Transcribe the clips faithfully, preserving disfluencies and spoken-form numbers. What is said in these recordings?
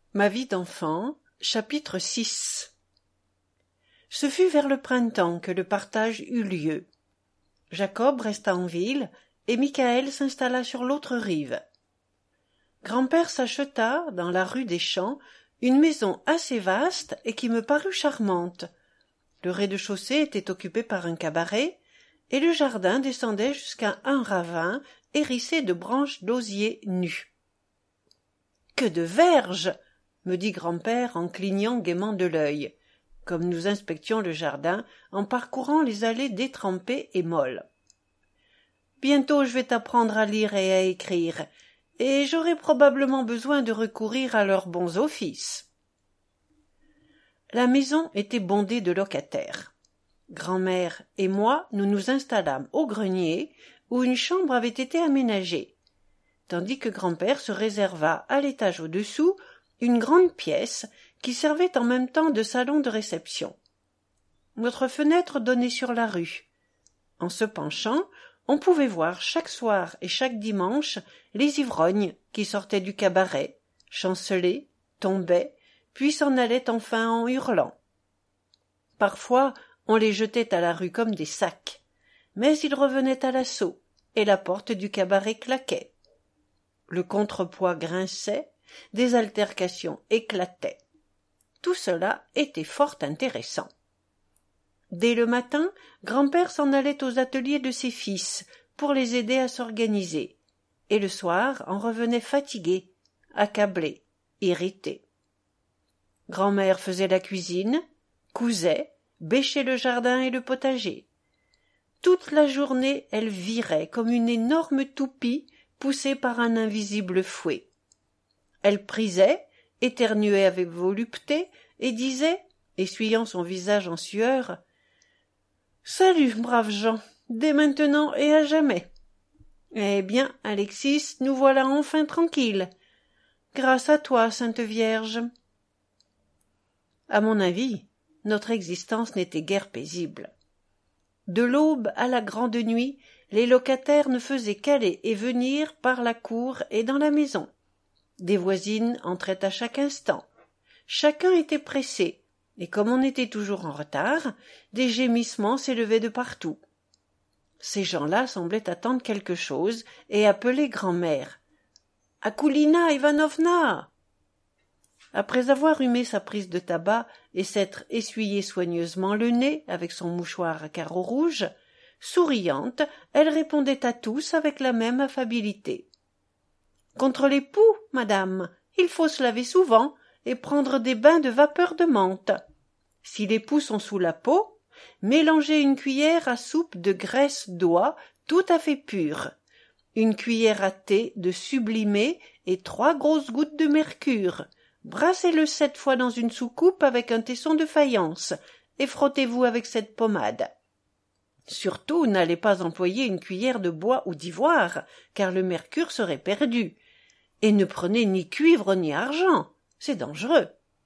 Ma vie d'enfant, chapitre six. Ce fut vers le printemps que le partage eut lieu. Jacob resta en ville, et Michaël s'installa sur l'autre rive. Grand-père s'acheta, dans la rue des Champs, une maison assez vaste et qui me parut charmante. Le rez-de-chaussée était occupé par un cabaret, et le jardin descendait jusqu'à un ravin hérissé de branches d'osier nues. « Que de verges !» me dit grand-père en clignant gaiement de l'œil, comme nous inspections le jardin en parcourant les allées détrempées et molles. « Bientôt je vais t'apprendre à lire et à écrire, et j'aurai probablement besoin de recourir à leurs bons offices. » La maison était bondée de locataires. Grand-mère et moi nous nous installâmes au grenier où une chambre avait été aménagée, tandis que grand-père se réserva à l'étage au-dessous une grande pièce qui servait en même temps de salon de réception. Notre fenêtre donnait sur la rue. En se penchant, on pouvait voir chaque soir et chaque dimanche les ivrognes qui sortaient du cabaret, chancelaient, tombaient, puis s'en allaient enfin en hurlant. Parfois, on les jetait à la rue comme des sacs, mais ils revenaient à l'assaut, et la porte du cabaret claquait. Le contrepoids grinçait, des altercations éclataient. Tout cela était fort intéressant. Dès le matin, grand-père s'en allait aux ateliers de ses fils pour les aider à s'organiser, et le soir en revenait fatigué, accablé, irrité. Grand-mère faisait la cuisine, cousait, bêchait le jardin et le potager. Toute la journée, elle virait comme une énorme toupie poussée par un invisible fouet. Elle prisait, éternuait avec volupté et disait, essuyant son visage en sueur, « Salut, braves gens, dès maintenant et à jamais. Eh bien, Alexis, nous voilà enfin tranquilles. Grâce à toi, Sainte Vierge. » À mon avis, notre existence n'était guère paisible. De l'aube à la grande nuit, les locataires ne faisaient qu'aller et venir par la cour et dans la maison. Des voisines entraient à chaque instant. Chacun était pressé, et comme on était toujours en retard, des gémissements s'élevaient de partout. Ces gens-là semblaient attendre quelque chose et appeler grand-mère. « Akoulina Ivanovna !» Après avoir humé sa prise de tabac et s'être essuyé soigneusement le nez avec son mouchoir à carreaux rouges, souriante, elle répondait à tous avec la même affabilité. « Contre les poux, madame, il faut se laver souvent et prendre des bains de vapeur de menthe. Si les poux sont sous la peau, mélangez une cuillère à soupe de graisse d'oie tout à fait pure, une cuillère à thé de sublimé et trois grosses gouttes de mercure. Brassez-le sept fois dans une soucoupe avec un tesson de faïence et frottez-vous avec cette pommade. Surtout, n'allez pas employer une cuillère de bois ou d'ivoire, car le mercure serait perdu. Et ne prenez ni cuivre ni argent, c'est dangereux. »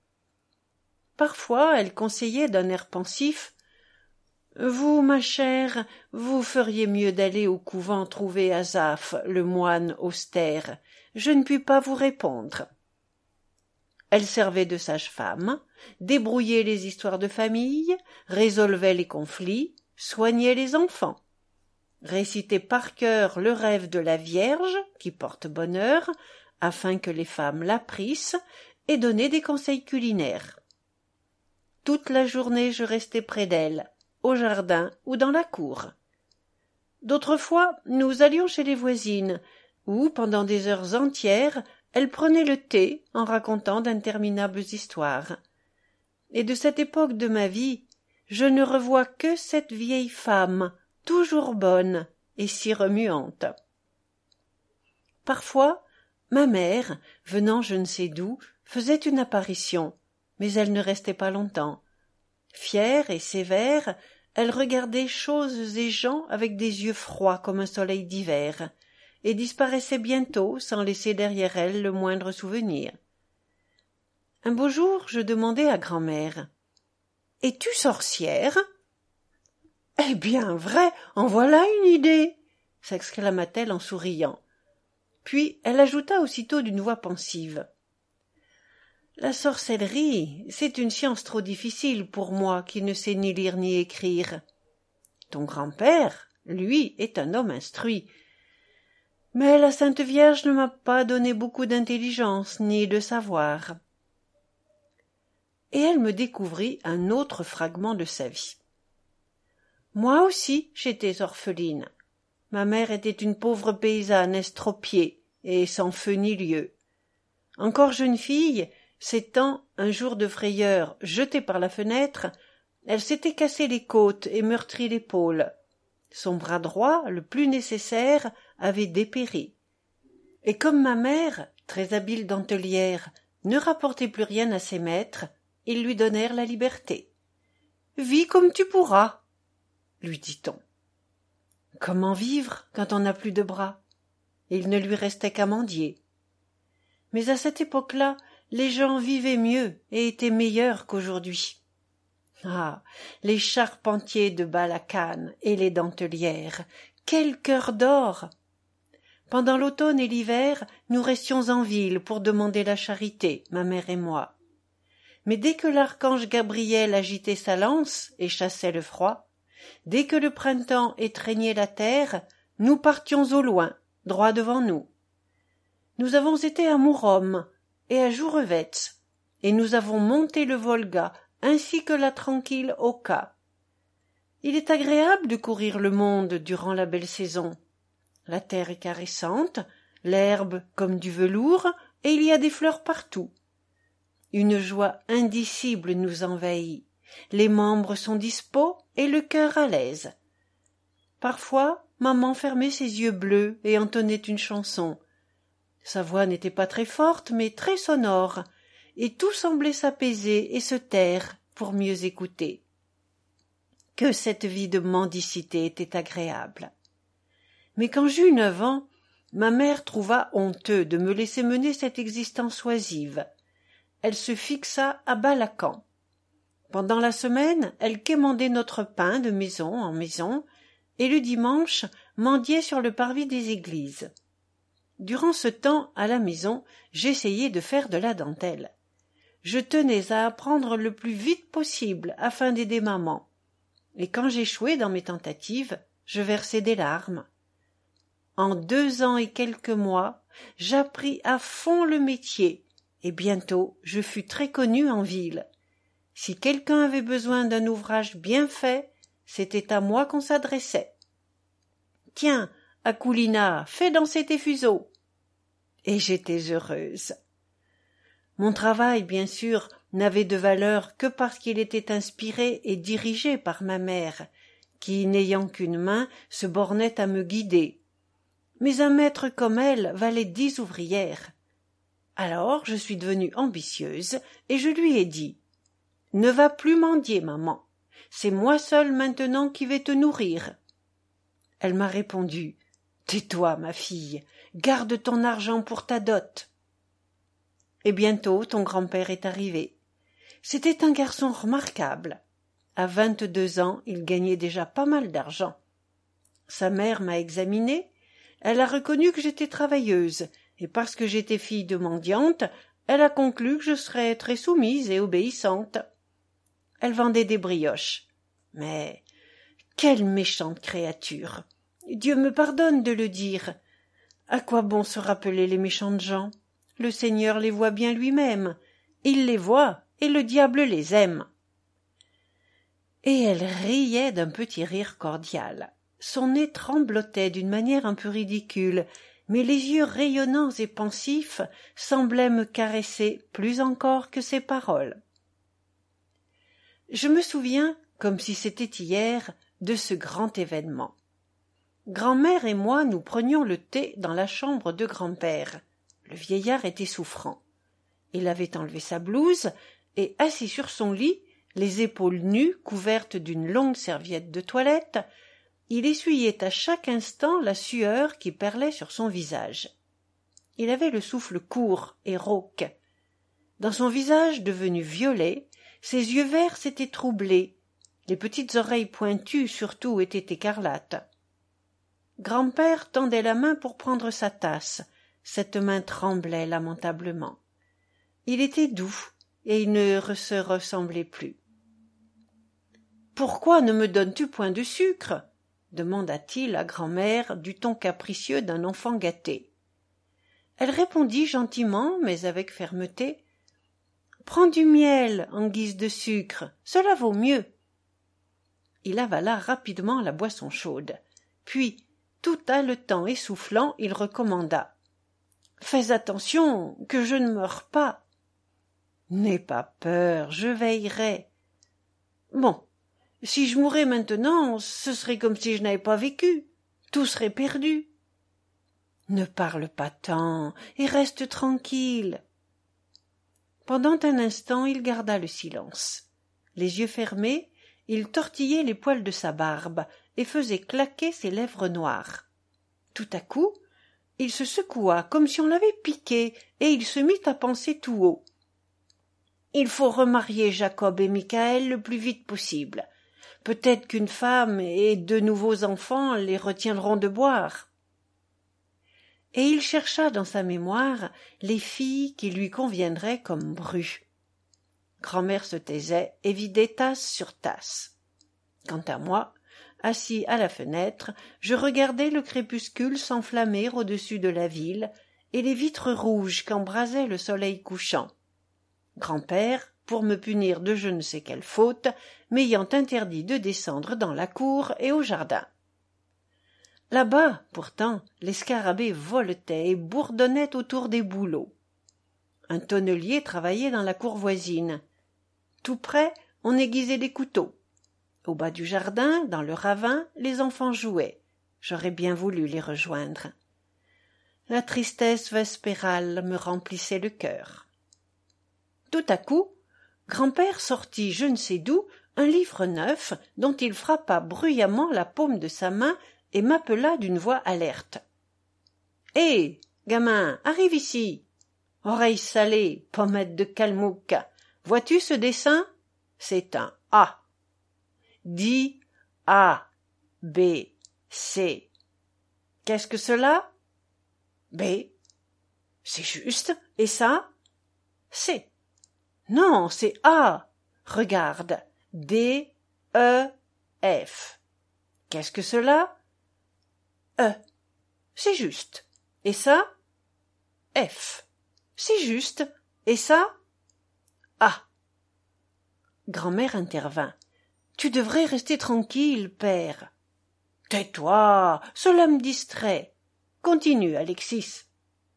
Parfois, elle conseillait d'un air pensif, « Vous, ma chère, vous feriez mieux d'aller au couvent trouver Azaph, le moine austère. Je ne puis pas vous répondre. » Elle servait de sage-femme, débrouillait les histoires de famille, résolvait les conflits, soignait les enfants, récitait par cœur le rêve de la Vierge, qui porte bonheur, afin que les femmes l'apprissent, et donnait des conseils culinaires. Toute la journée je restais près d'elle, au jardin ou dans la cour. D'autres fois, nous allions chez les voisines, où, pendant des heures entières, elle prenait le thé en racontant d'interminables histoires. Et de cette époque de ma vie, je ne revois que cette vieille femme, toujours bonne et si remuante. Parfois, ma mère, venant je ne sais d'où, faisait une apparition, mais elle ne restait pas longtemps. Fière et sévère, elle regardait choses et gens avec des yeux froids comme un soleil d'hiver, et disparaissait bientôt sans laisser derrière elle le moindre souvenir. Un beau jour, je demandai à grand-mère, « Es-tu sorcière ?»« Eh bien, vrai, en voilà une idée !» s'exclama-t-elle en souriant. Puis elle ajouta aussitôt d'une voix pensive, La sorcellerie, c'est une science trop difficile pour moi qui ne sais ni lire ni écrire. Ton grand-père, lui, est un homme instruit. Mais la Sainte Vierge ne m'a pas donné beaucoup d'intelligence ni de savoir. » Et elle me découvrit un autre fragment de sa vie. Moi aussi, j'étais orpheline. Ma mère était une pauvre paysanne estropiée et sans feu ni lieu. Encore jeune fille, s'étant, un jour de frayeur, jetée par la fenêtre, elle s'était cassé les côtes et meurtri l'épaule. Son bras droit, le plus nécessaire, avait dépéri. Et comme ma mère, très habile dentelière, ne rapportait plus rien à ses maîtres, ils lui donnèrent la liberté. « Vis comme tu pourras », lui dit-on. Comment vivre quand on n'a plus de bras? Il ne lui restait qu'à mendier. Mais à cette époque-là, les gens vivaient mieux et étaient meilleurs qu'aujourd'hui. Ah, les charpentiers de Balakan et les dentelières, quel cœur d'or! Pendant l'automne et l'hiver, nous restions en ville pour demander la charité, ma mère et moi. Mais dès que l'archange Gabriel agitait sa lance et chassait le froid, dès que le printemps étreignait la terre, nous partions au loin, droit devant nous. Nous avons été à Mourom et à Jourevetz, et nous avons monté le Volga ainsi que la tranquille Oka. Il est agréable de courir le monde durant la belle saison. La terre est caressante, l'herbe comme du velours, et il y a des fleurs partout. Une joie indicible nous envahit. Les membres sont dispos et le cœur à l'aise. Parfois, maman fermait ses yeux bleus et entonnait une chanson. Sa voix n'était pas très forte, mais très sonore, et tout semblait s'apaiser et se taire pour mieux écouter. Que cette vie de mendicité était agréable. Mais quand j'eus neuf ans, ma mère trouva honteux de me laisser mener cette existence oisive. Elle se fixa à Balakan. Pendant la semaine, elle quémandait notre pain de maison en maison, et le dimanche, mendiait sur le parvis des églises. Durant ce temps, à la maison, j'essayais de faire de la dentelle. Je tenais à apprendre le plus vite possible afin d'aider maman. Et quand j'échouais dans mes tentatives, je versais des larmes. En deux ans et quelques mois, j'appris à fond le métier, et bientôt je fus très connue en ville. Si quelqu'un avait besoin d'un ouvrage bien fait, c'était à moi qu'on s'adressait. « Tiens, Akoulina, fais danser tes fuseaux !» Et j'étais heureuse. Mon travail, bien sûr, n'avait de valeur que parce qu'il était inspiré et dirigé par ma mère, qui, n'ayant qu'une main, se bornait à me guider. Mais un maître comme elle valait dix ouvrières. Alors je suis devenue ambitieuse et je lui ai dit « Ne va plus mendier, maman. C'est moi seule maintenant qui vais te nourrir. » Elle m'a répondu « Tais-toi, ma fille, garde ton argent pour ta dot. » Et bientôt ton grand-père est arrivé. C'était un garçon remarquable. À vingt-deux ans, il gagnait déjà pas mal d'argent. Sa mère m'a examinée. Elle a reconnu que j'étais travailleuse, et parce que j'étais fille de mendiante, elle a conclu que je serais très soumise et obéissante. Elle vendait des brioches. Mais quelle méchante créature! Dieu me pardonne de le dire. À quoi bon se rappeler les méchantes gens? Le Seigneur les voit bien lui-même. Il les voit, et le diable les aime. Et elle riait d'un petit rire cordial. Son nez tremblotait d'une manière un peu ridicule, mais les yeux rayonnants et pensifs semblaient me caresser plus encore que ses paroles. Je me souviens, comme si c'était hier, de ce grand événement. Grand-mère et moi nous prenions le thé dans la chambre de grand-père. Le vieillard était souffrant. Il avait enlevé sa blouse et, assis sur son lit, les épaules nues couvertes d'une longue serviette de toilette, il essuyait à chaque instant la sueur qui perlait sur son visage. Il avait le souffle court et rauque. Dans son visage devenu violet, ses yeux verts s'étaient troublés, les petites oreilles pointues surtout étaient écarlates. Grand-père tendait la main pour prendre sa tasse, cette main tremblait lamentablement. Il était doux, et il ne se ressemblait plus. « Pourquoi ne me donnes-tu point de sucre ?» demanda-t-il à grand-mère du ton capricieux d'un enfant gâté. Elle répondit gentiment, mais avec fermeté. « Prends du miel en guise de sucre, cela vaut mieux. » Il avala rapidement la boisson chaude. Puis, tout haletant et soufflant, il recommanda. « Fais attention, que je ne meure pas. »« N'aie pas peur, je veillerai. »« Bon, si je mourais maintenant, ce serait comme si je n'avais pas vécu. Tout serait perdu. »« Ne parle pas tant et reste tranquille. » Pendant un instant, il garda le silence. Les yeux fermés, il tortillait les poils de sa barbe et faisait claquer ses lèvres noires. Tout à coup, il se secoua comme si on l'avait piqué et il se mit à penser tout haut. « Il faut remarier Jacob et Michael le plus vite possible. Peut-être qu'une femme et deux nouveaux enfants les retiendront de boire. » Et il chercha dans sa mémoire les filles qui lui conviendraient comme Bru. Grand-mère se taisait et vidait tasse sur tasse. Quant à moi, assis à la fenêtre, je regardais le crépuscule s'enflammer au-dessus de la ville et les vitres rouges qu'embrasait le soleil couchant. Grand-père, pour me punir de je ne sais quelle faute, m'ayant interdit de descendre dans la cour et au jardin. Là-bas, pourtant, les scarabées voletaient et bourdonnaient autour des bouleaux. Un tonnelier travaillait dans la cour voisine. Tout près, on aiguisait des couteaux. Au bas du jardin, dans le ravin, les enfants jouaient. J'aurais bien voulu les rejoindre. La tristesse vespérale me remplissait le cœur. Tout à coup, grand-père sortit je ne sais d'où un livre neuf dont il frappa bruyamment la paume de sa main et m'appela d'une voix alerte. « Hé, gamin, arrive ici. Oreille salée, pommette de Kalmouk. Vois-tu ce dessin? C'est un A. Dis A, B, C. Qu'est-ce que cela? B. C'est juste. Et ça? C. Non, c'est A. Regarde. D, E, F. Qu'est-ce que cela? E. C'est juste. Et ça? F. C'est juste. Et ça? A. Grand-mère intervint. Tu devrais rester tranquille, père. Tais-toi, cela me distrait. Continue, Alexis.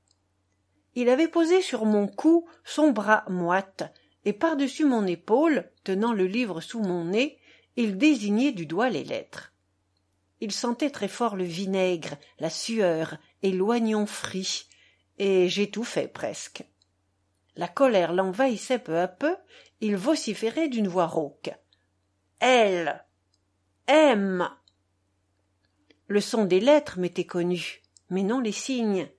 Il avait posé sur mon cou son bras moite, et par-dessus mon épaule, tenant le livre sous mon nez, il désignait du doigt les lettres. Il sentait très fort le vinaigre, la sueur et l'oignon frit, et j'étouffais presque. La colère l'envahissait peu à peu, il vociférait d'une voix rauque. L. M. Le son des lettres m'était connu, mais non les signes.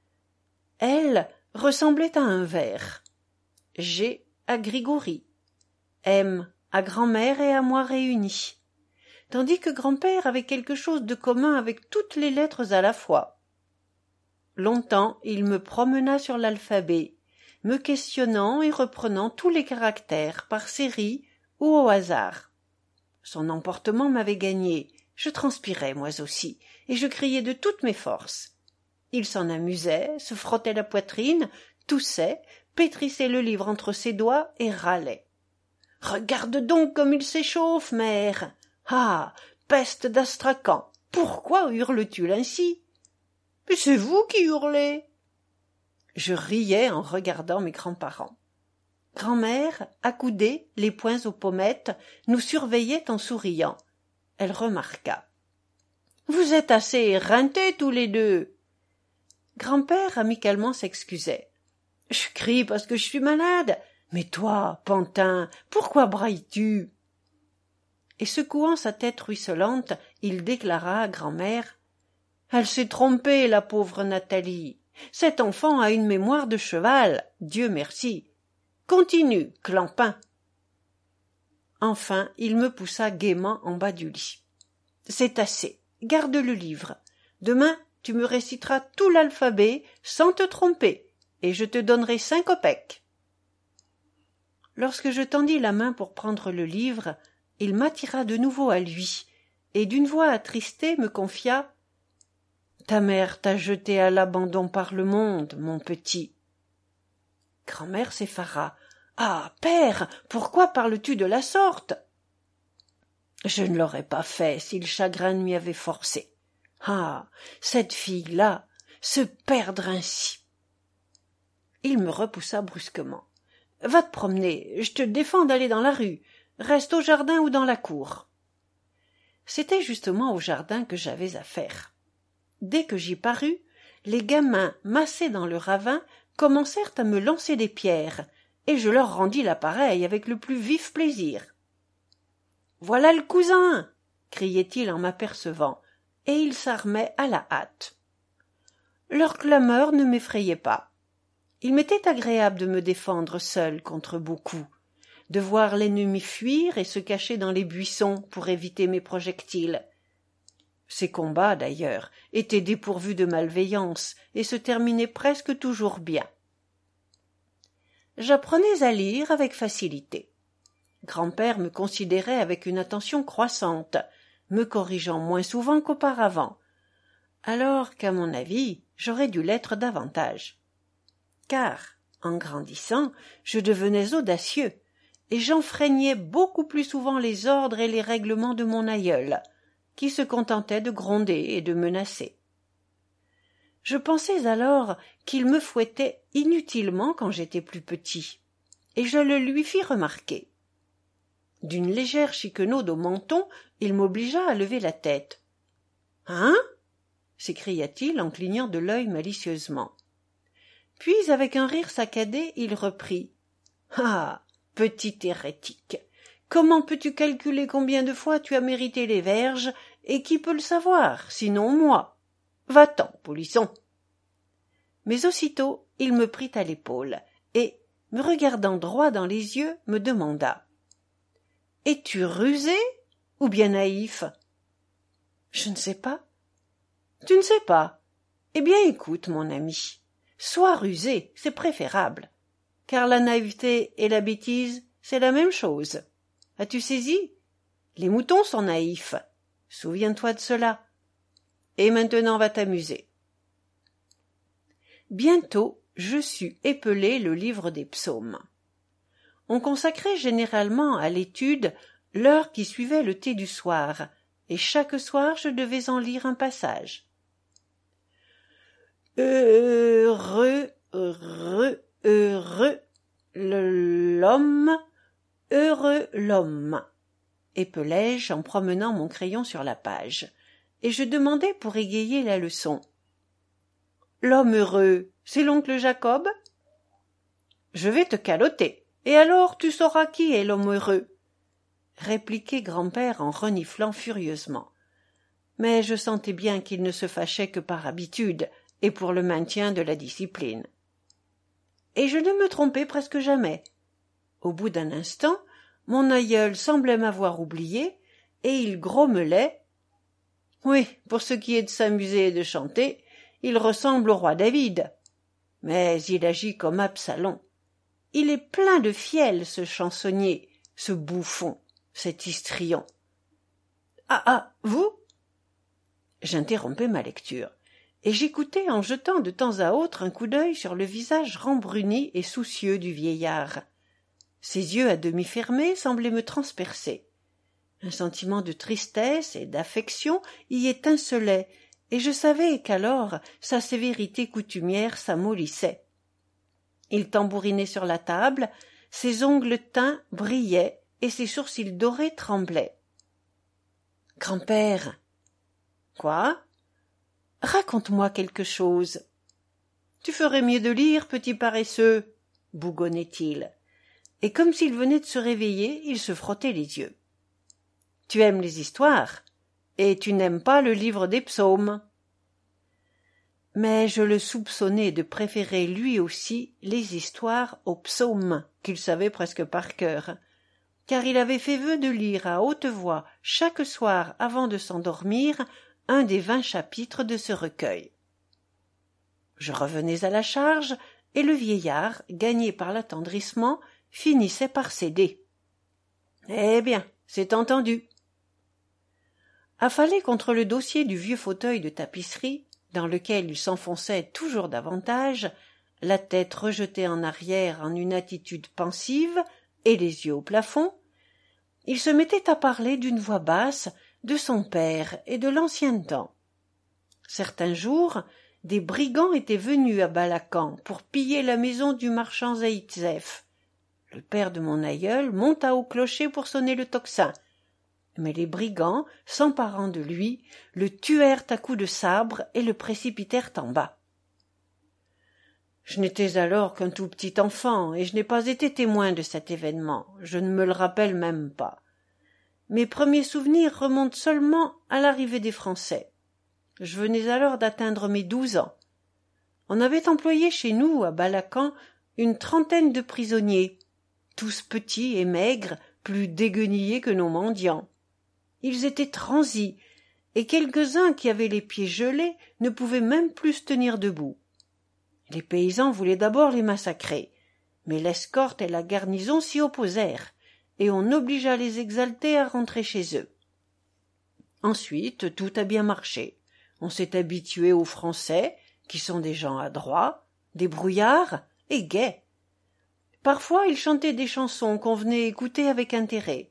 L ressemblait à un vers. G à Grigori. M à grand-mère et à moi réunis. Tandis que grand-père avait quelque chose de commun avec toutes les lettres à la fois. Longtemps il me promena sur l'alphabet, me questionnant et reprenant tous les caractères par série ou au hasard. Son emportement m'avait gagné, je transpirais moi aussi, et je criais de toutes mes forces. Il s'en amusait, se frottait la poitrine, toussait, pétrissait le livre entre ses doigts et râlait. « Regarde donc comme il s'échauffe, mère ! Ah, peste d'Astrakhan, pourquoi hurles-tu ainsi ?»« Mais c'est vous qui hurlez !» Je riais en regardant mes grands-parents. Grand-mère, accoudée, les poings aux pommettes, nous surveillait en souriant. Elle remarqua. « Vous êtes assez éreintés tous les deux !» Grand-père amicalement s'excusait. « Je crie parce que je suis malade. Mais toi, pantin, pourquoi brailles-tu » Et secouant sa tête ruisselante, il déclara à grand-mère. « Elle s'est trompée, la pauvre Nathalie. Cet enfant a une mémoire de cheval, Dieu merci. Continue, clampin. » Enfin, il me poussa gaiement en bas du lit. « C'est assez, garde le livre. Demain, tu me réciteras tout l'alphabet sans te tromper, et je te donnerai cinq kopecks. » Lorsque je tendis la main pour prendre le livre, il m'attira de nouveau à lui, et d'une voix attristée me confia « Ta mère t'a jeté à l'abandon par le monde, mon petit. » Grand-mère s'effara. « Ah, père, pourquoi parles-tu de la sorte ?» Je ne l'aurais pas fait si le chagrin m'y avait forcé. Ah, cette fille-là, se perdre ainsi. Il me repoussa brusquement. « Va te promener, je te défends d'aller dans la rue. Reste au jardin ou dans la cour. » C'était justement au jardin que j'avais affaire. Dès que j'y parus, les gamins massés dans le ravin commencèrent à me lancer des pierres, et je leur rendis l'appareil avec le plus vif plaisir. « Voilà le cousin !» criait-il en m'apercevant, et ils s'armaient à la hâte. Leur clameur ne m'effrayait pas. Il m'était agréable de me défendre seul contre beaucoup, de voir l'ennemi fuir et se cacher dans les buissons pour éviter mes projectiles. Ces combats, d'ailleurs, étaient dépourvus de malveillance et se terminaient presque toujours bien. J'apprenais à lire avec facilité. Grand-père me considérait avec une attention croissante, me corrigeant moins souvent qu'auparavant, alors qu'à mon avis, j'aurais dû l'être davantage. Car, en grandissant, je devenais audacieux, et j'enfreignais beaucoup plus souvent les ordres et les règlements de mon aïeul, qui se contentait de gronder et de menacer. Je pensais alors qu'il me fouettait inutilement quand j'étais plus petit, et je le lui fis remarquer. D'une légère chiquenaude au menton, il m'obligea à lever la tête. « Hein ?» s'écria-t-il en clignant de l'œil malicieusement. Puis, avec un rire saccadé, il reprit. « Ah, petit hérétique, comment peux-tu calculer combien de fois tu as mérité les verges, et qui peut le savoir, sinon moi? Va-t'en, polisson !» Mais aussitôt, il me prit à l'épaule, et, me regardant droit dans les yeux, me demanda. « Es-tu rusé ou bien naïf ?»« Je ne sais pas. »« Tu ne sais pas? Eh bien, écoute, mon ami. Sois rusé, c'est préférable, car la naïveté et la bêtise, c'est la même chose. As-tu saisi? Les moutons sont naïfs. Souviens-toi de cela. Et maintenant va t'amuser. » Bientôt, je sus épeler le livre des psaumes. On consacrait généralement à l'étude l'heure qui suivait le thé du soir, et chaque soir je devais en lire un passage. Heureux, heureux, heureux l'homme, heureux l'homme, épelai-je en promenant mon crayon sur la page, et je demandai pour égayer la leçon. L'homme heureux, c'est l'oncle Jacob? Je vais te caloter, et alors tu sauras qui est l'homme heureux, répliquait grand-père en reniflant furieusement. Mais je sentais bien qu'il ne se fâchait que par habitude et pour le maintien de la discipline. Et je ne me trompais presque jamais. Au bout d'un instant, mon aïeul semblait m'avoir oublié, et il grommelait. Oui, pour ce qui est de s'amuser et de chanter, il ressemble au roi David. Mais il agit comme Absalom. Il est plein de fiel, ce chansonnier, ce bouffon, cet histrion. Ah, ah, vous? J'interrompais ma lecture, et j'écoutais en jetant de temps à autre un coup d'œil sur le visage rembruni et soucieux du vieillard. Ses yeux à demi fermés semblaient me transpercer. Un sentiment de tristesse et d'affection y étincelait, et je savais qu'alors sa sévérité coutumière s'amollissait. Il tambourinait sur la table, ses ongles teints brillaient et ses sourcils dorés tremblaient. « Grand-père !»« Quoi ? Raconte-moi quelque chose. »« Tu ferais mieux de lire, petit paresseux, » bougonnait-il, et comme s'il venait de se réveiller, il se frottait les yeux. « Tu aimes les histoires, et tu n'aimes pas le livre des psaumes. » Mais je le soupçonnais de préférer lui aussi les histoires aux psaumes qu'il savait presque par cœur, car il avait fait vœu de lire à haute voix chaque soir avant de s'endormir un des vingt chapitres de ce recueil. Je revenais à la charge, et le vieillard, gagné par l'attendrissement, finissait par céder. Eh bien, c'est entendu. Affalé contre le dossier du vieux fauteuil de tapisserie, dans lequel il s'enfonçait toujours davantage, la tête rejetée en arrière en une attitude pensive et les yeux au plafond, il se mettait à parler d'une voix basse de son père et de l'ancien temps. Certains jours, des brigands étaient venus à Balakan pour piller la maison du marchand Zaïtzef. Le père de mon aïeul monta au clocher pour sonner le tocsin, mais les brigands, s'emparant de lui, le tuèrent à coups de sabre et le précipitèrent en bas. Je n'étais alors qu'un tout petit enfant, et je n'ai pas été témoin de cet événement, je ne me le rappelle même pas. Mes premiers souvenirs remontent seulement à l'arrivée des Français. Je venais alors d'atteindre mes douze ans. On avait employé chez nous, à Balakan, une trentaine de prisonniers, tous petits et maigres, plus déguenillés que nos mendiants. Ils étaient transis, et quelques-uns qui avaient les pieds gelés ne pouvaient même plus se tenir debout. Les paysans voulaient d'abord les massacrer, mais l'escorte et la garnison s'y opposèrent, et on obligea les exaltés à rentrer chez eux. Ensuite, tout a bien marché. On s'est habitué aux Français, qui sont des gens adroits, des brouillards et gais. Parfois, ils chantaient des chansons qu'on venait écouter avec intérêt.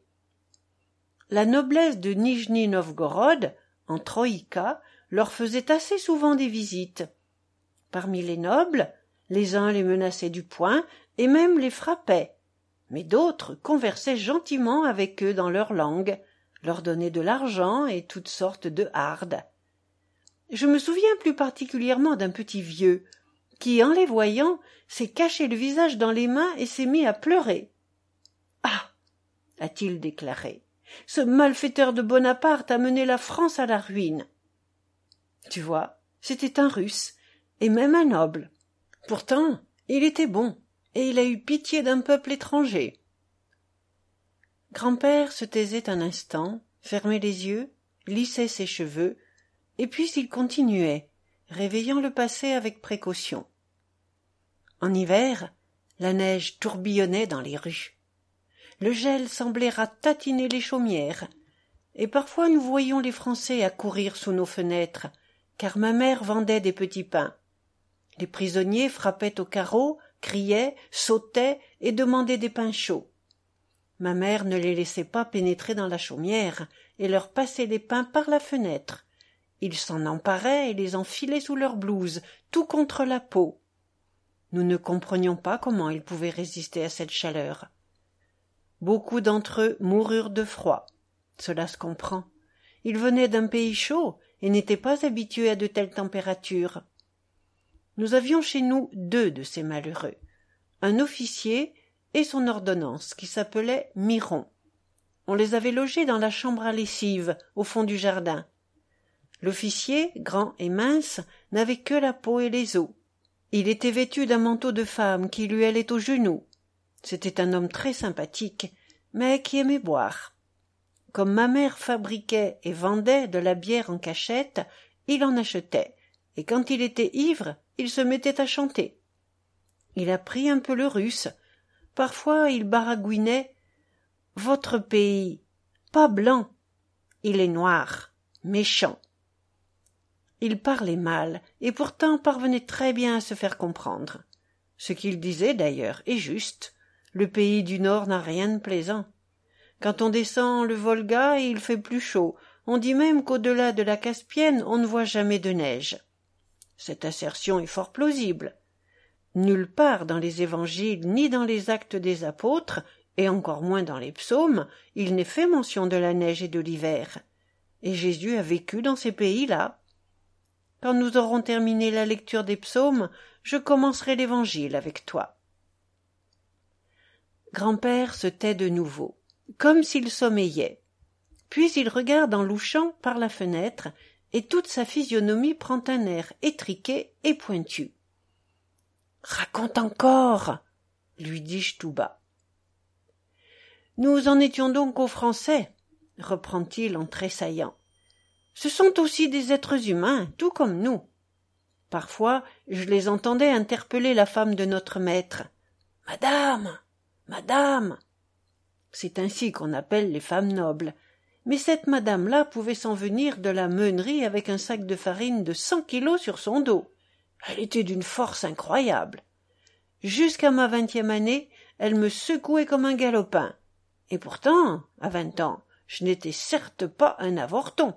La noblesse de Nijni Novgorod, en Troïka, leur faisait assez souvent des visites. Parmi les nobles, les uns les menaçaient du poing et même les frappaient, mais d'autres conversaient gentiment avec eux dans leur langue, leur donnaient de l'argent et toutes sortes de hardes. Je me souviens plus particulièrement d'un petit vieux qui, en les voyant, s'est caché le visage dans les mains et s'est mis à pleurer. « Ah !» a-t-il déclaré, « ce malfaiteur de Bonaparte a mené la France à la ruine. » Tu vois, c'était un Russe, et même un noble. Pourtant, il était bon, et il a eu pitié d'un peuple étranger. Grand-père se taisait un instant, fermait les yeux, lissait ses cheveux, et puis il continuait, réveillant le passé avec précaution. En hiver, la neige tourbillonnait dans les rues. Le gel semblait ratatiner les chaumières, et parfois nous voyions les Français accourir sous nos fenêtres, car ma mère vendait des petits pains. Les prisonniers frappaient aux carreaux, criaient, sautaient et demandaient des pains chauds. Ma mère ne les laissait pas pénétrer dans la chaumière et leur passait les pains par la fenêtre. Ils s'en emparaient et les enfilaient sous leur blouse, tout contre la peau. Nous ne comprenions pas comment ils pouvaient résister à cette chaleur. Beaucoup d'entre eux moururent de froid. Cela se comprend. Ils venaient d'un pays chaud et n'étaient pas habitués à de telles températures. Nous avions chez nous deux de ces malheureux, un officier et son ordonnance, qui s'appelait Miron. On les avait logés dans la chambre à lessive, au fond du jardin. L'officier, grand et mince, n'avait que la peau et les os. Il était vêtu d'un manteau de femme qui lui allait aux genoux. C'était un homme très sympathique, mais qui aimait boire. Comme ma mère fabriquait et vendait de la bière en cachette, il en achetait, et quand il était ivre, il se mettait à chanter. Il apprit un peu le russe. Parfois il baragouinait « Votre pays, pas blanc, il est noir, méchant ». Il parlait mal, et pourtant parvenait très bien à se faire comprendre. Ce qu'il disait d'ailleurs est juste. Le pays du Nord n'a rien de plaisant. Quand on descend le Volga, il fait plus chaud. On dit même qu'au-delà de la Caspienne, on ne voit jamais de neige. Cette assertion est fort plausible. Nulle part dans les évangiles ni dans les actes des apôtres, et encore moins dans les psaumes, il n'est fait mention de la neige et de l'hiver. Et Jésus a vécu dans ces pays-là. Quand nous aurons terminé la lecture des psaumes, je commencerai l'évangile avec toi. Grand-père se tait de nouveau, comme s'il sommeillait. Puis il regarde en louchant par la fenêtre, et toute sa physionomie prend un air étriqué et pointu. « Raconte encore !» lui dis-je tout bas. « Nous en étions donc aux Français, » reprend-il en tressaillant. « Ce sont aussi des êtres humains, tout comme nous. Parfois, je les entendais interpeller la femme de notre maître. « Madame, « Madame !» C'est ainsi qu'on appelle les femmes nobles. Mais cette madame-là pouvait s'en venir de la meunerie avec un sac de farine de cent kilos sur son dos. Elle était d'une force incroyable. Jusqu'à ma vingtième année, elle me secouait comme un galopin. Et pourtant, à vingt ans, je n'étais certes pas un avorton.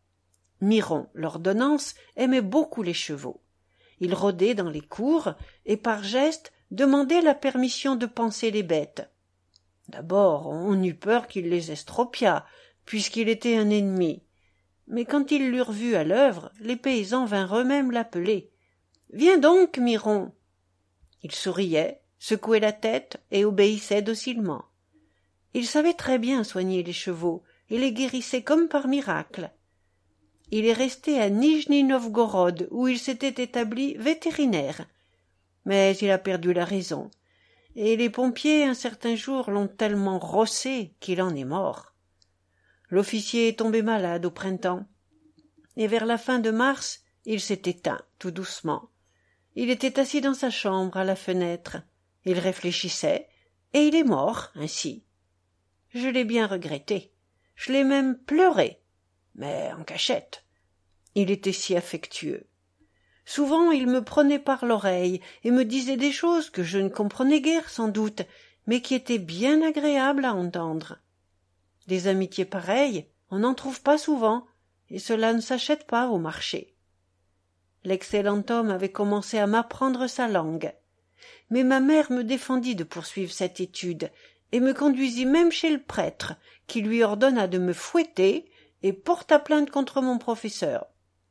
Miron, l'ordonnance, aimait beaucoup les chevaux. Il rôdait dans les cours et, par geste, demandait la permission de panser les bêtes. D'abord, on eut peur qu'il les estropiât, puisqu'il était un ennemi. Mais quand ils l'eurent vu à l'œuvre, les paysans vinrent eux-mêmes l'appeler. « Viens donc, Miron !» Il souriait, secouait la tête et obéissait docilement. Il savait très bien soigner les chevaux et les guérissait comme par miracle. Il est resté à Nijni-Novgorod, où il s'était établi vétérinaire. Mais il a perdu la raison, et les pompiers un certain jour l'ont tellement rossé qu'il en est mort. L'officier est tombé malade au printemps, et vers la fin de mars, il s'est éteint tout doucement. Il était assis dans sa chambre à la fenêtre. Il réfléchissait, et il est mort ainsi. Je l'ai bien regretté. Je l'ai même pleuré, mais en cachette. Il était si affectueux. Souvent il me prenait par l'oreille et me disait des choses que je ne comprenais guère sans doute, mais qui étaient bien agréables à entendre. Des amitiés pareilles, on n'en trouve pas souvent, et cela ne s'achète pas au marché. L'excellent homme avait commencé à m'apprendre sa langue. Mais ma mère me défendit de poursuivre cette étude, et me conduisit même chez le prêtre, qui lui ordonna de me fouetter et porta plainte contre mon professeur.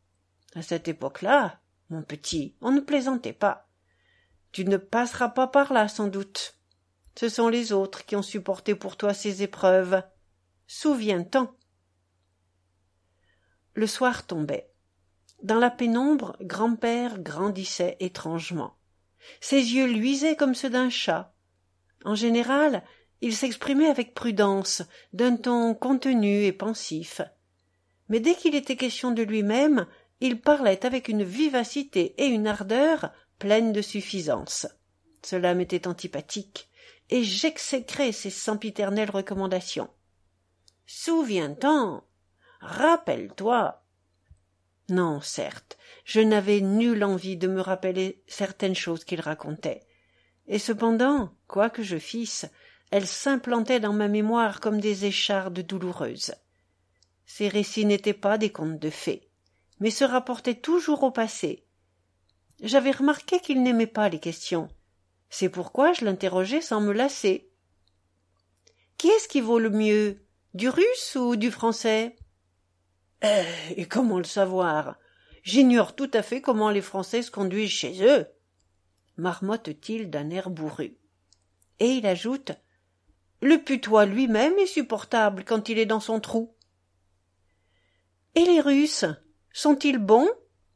À cette époque-là, mon petit, on ne plaisantait pas. Tu ne passeras pas par là, sans doute. Ce sont les autres qui ont supporté pour toi ces épreuves. Souviens-t'en. Le soir tombait. Dans la pénombre, grand-père grandissait étrangement. Ses yeux luisaient comme ceux d'un chat. En général, il s'exprimait avec prudence, d'un ton contenu et pensif. Mais dès qu'il était question de lui-même, il parlait avec une vivacité et une ardeur pleines de suffisance. Cela m'était antipathique, et j'exécrais ses sempiternelles recommandations. « Souviens-t'en, rappelle-toi !» Non, certes, je n'avais nulle envie de me rappeler certaines choses qu'il racontait. Et cependant, quoi que je fisse, elles s'implantaient dans ma mémoire comme des échardes douloureuses. Ces récits n'étaient pas des contes de fées, mais se rapportaient toujours au passé. J'avais remarqué qu'il n'aimait pas les questions. C'est pourquoi je l'interrogeais sans me lasser. « Qui est-ce qui vaut le mieux, du russe ou du français ?»« Eh, et comment le savoir? J'ignore tout à fait comment les Français se conduisent chez eux, » marmotte-t-il d'un air bourru. Et il ajoute « Le putois lui-même est supportable quand il est dans son trou. » Et les Russes, sont-ils bons?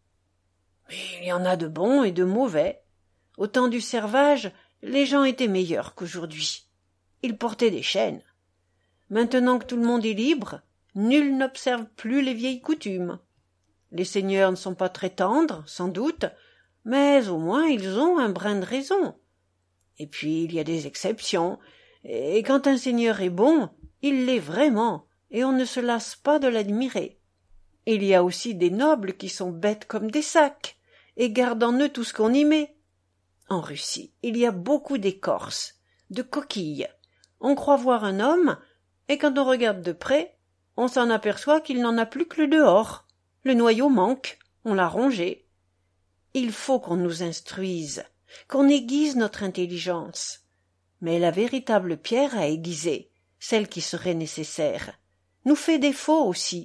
Il y en a de bons et de mauvais. Au temps du servage, les gens étaient meilleurs qu'aujourd'hui. Ils portaient des chaînes. Maintenant que tout le monde est libre, nul n'observe plus les vieilles coutumes. Les seigneurs ne sont pas très tendres, sans doute, mais au moins ils ont un brin de raison. Et puis il y a des exceptions, et quand un seigneur est bon, il l'est vraiment, et on ne se lasse pas de l'admirer. Il y a aussi des nobles qui sont bêtes comme des sacs, et gardent en eux tout ce qu'on y met. En Russie, il y a beaucoup d'écorces, de coquilles. On croit voir un homme, et quand on regarde de près, on s'en aperçoit qu'il n'en a plus que le dehors. Le noyau manque, on l'a rongé. Il faut qu'on nous instruise, qu'on aiguise notre intelligence. Mais la véritable pierre à aiguiser, celle qui serait nécessaire, nous fait défaut aussi.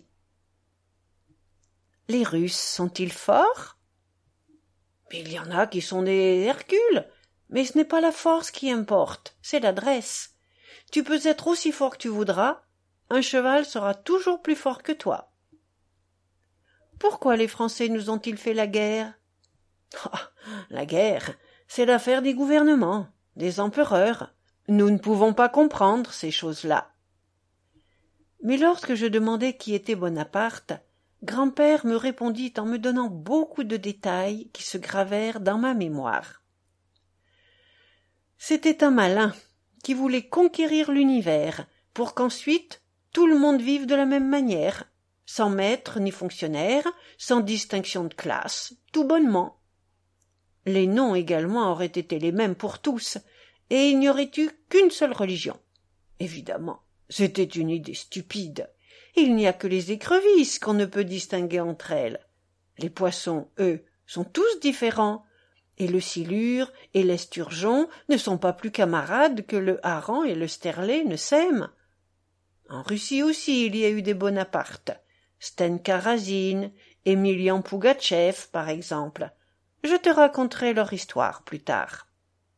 Les Russes sont-ils forts? Il y en a qui sont des Hercules, mais ce n'est pas la force qui importe, c'est l'adresse. Tu peux être aussi fort que tu voudras, un cheval sera toujours plus fort que toi. Pourquoi les Français nous ont-ils fait la guerre? Ah, la guerre, c'est l'affaire des gouvernements, des empereurs. Nous ne pouvons pas comprendre ces choses-là. Mais lorsque je demandai qui était Bonaparte, grand-père me répondit en me donnant beaucoup de détails qui se gravèrent dans ma mémoire. C'était un malin, qui voulait conquérir l'univers, pour qu'ensuite tout le monde vive de la même manière, sans maître ni fonctionnaire, sans distinction de classe, tout bonnement. Les noms également auraient été les mêmes pour tous, et il n'y aurait eu qu'une seule religion. Évidemment, c'était une idée stupide. Il n'y a que les écrevisses qu'on ne peut distinguer entre elles. Les poissons, eux, sont tous différents, et le silure et l'esturgeon ne sont pas plus camarades que le hareng et le sterlet ne s'aiment. En Russie aussi il y a eu des Bonaparte, Stenka Razine, Emilian Pougatchev, par exemple. Je te raconterai leur histoire plus tard.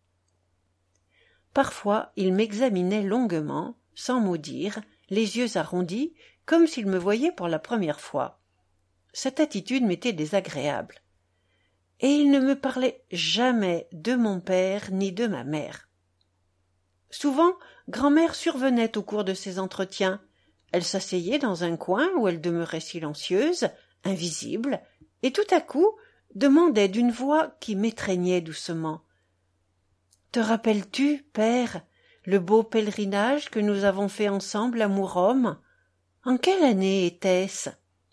Parfois il m'examinait longuement, sans mot dire, les yeux arrondis, comme s'il me voyait pour la première fois. Cette attitude m'était désagréable. Et il ne me parlait jamais de mon père ni de ma mère. Souvent, grand-mère survenait au cours de ces entretiens. Elle s'asseyait dans un coin où elle demeurait silencieuse, invisible, et tout à coup demandait d'une voix qui m'étreignait doucement. « Te rappelles-tu, père, le beau pèlerinage que nous avons fait ensemble à Murom ? En quelle année était-ce »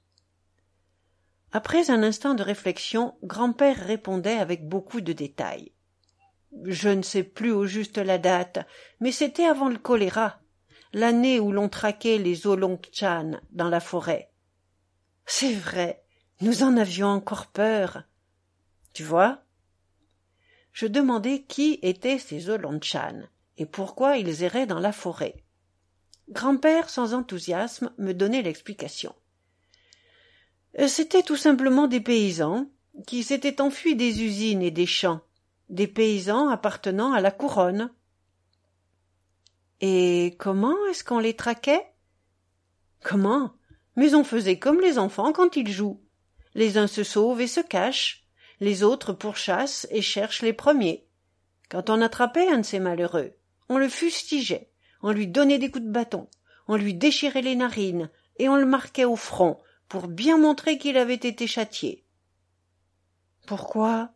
Après un instant de réflexion, grand-père répondait avec beaucoup de détails. Je ne sais plus au juste la date, mais c'était avant le choléra, l'année où l'on traquait les Olongtchan dans la forêt. C'est vrai, nous en avions encore peur. Tu vois ? Je demandai qui étaient ces Olongtchan et pourquoi ils erraient dans la forêt. Grand-père, sans enthousiasme, me donnait l'explication. C'étaient tout simplement des paysans qui s'étaient enfuis des usines et des champs, des paysans appartenant à la couronne. Et comment est-ce qu'on les traquait ? Comment ? Mais on faisait comme les enfants quand ils jouent. Les uns se sauvent et se cachent, les autres pourchassent et cherchent les premiers. Quand on attrapait un de ces malheureux, on le fustigeait, on lui donnait des coups de bâton, on lui déchirait les narines et on le marquait au front, pour bien montrer qu'il avait été châtié. Pourquoi ?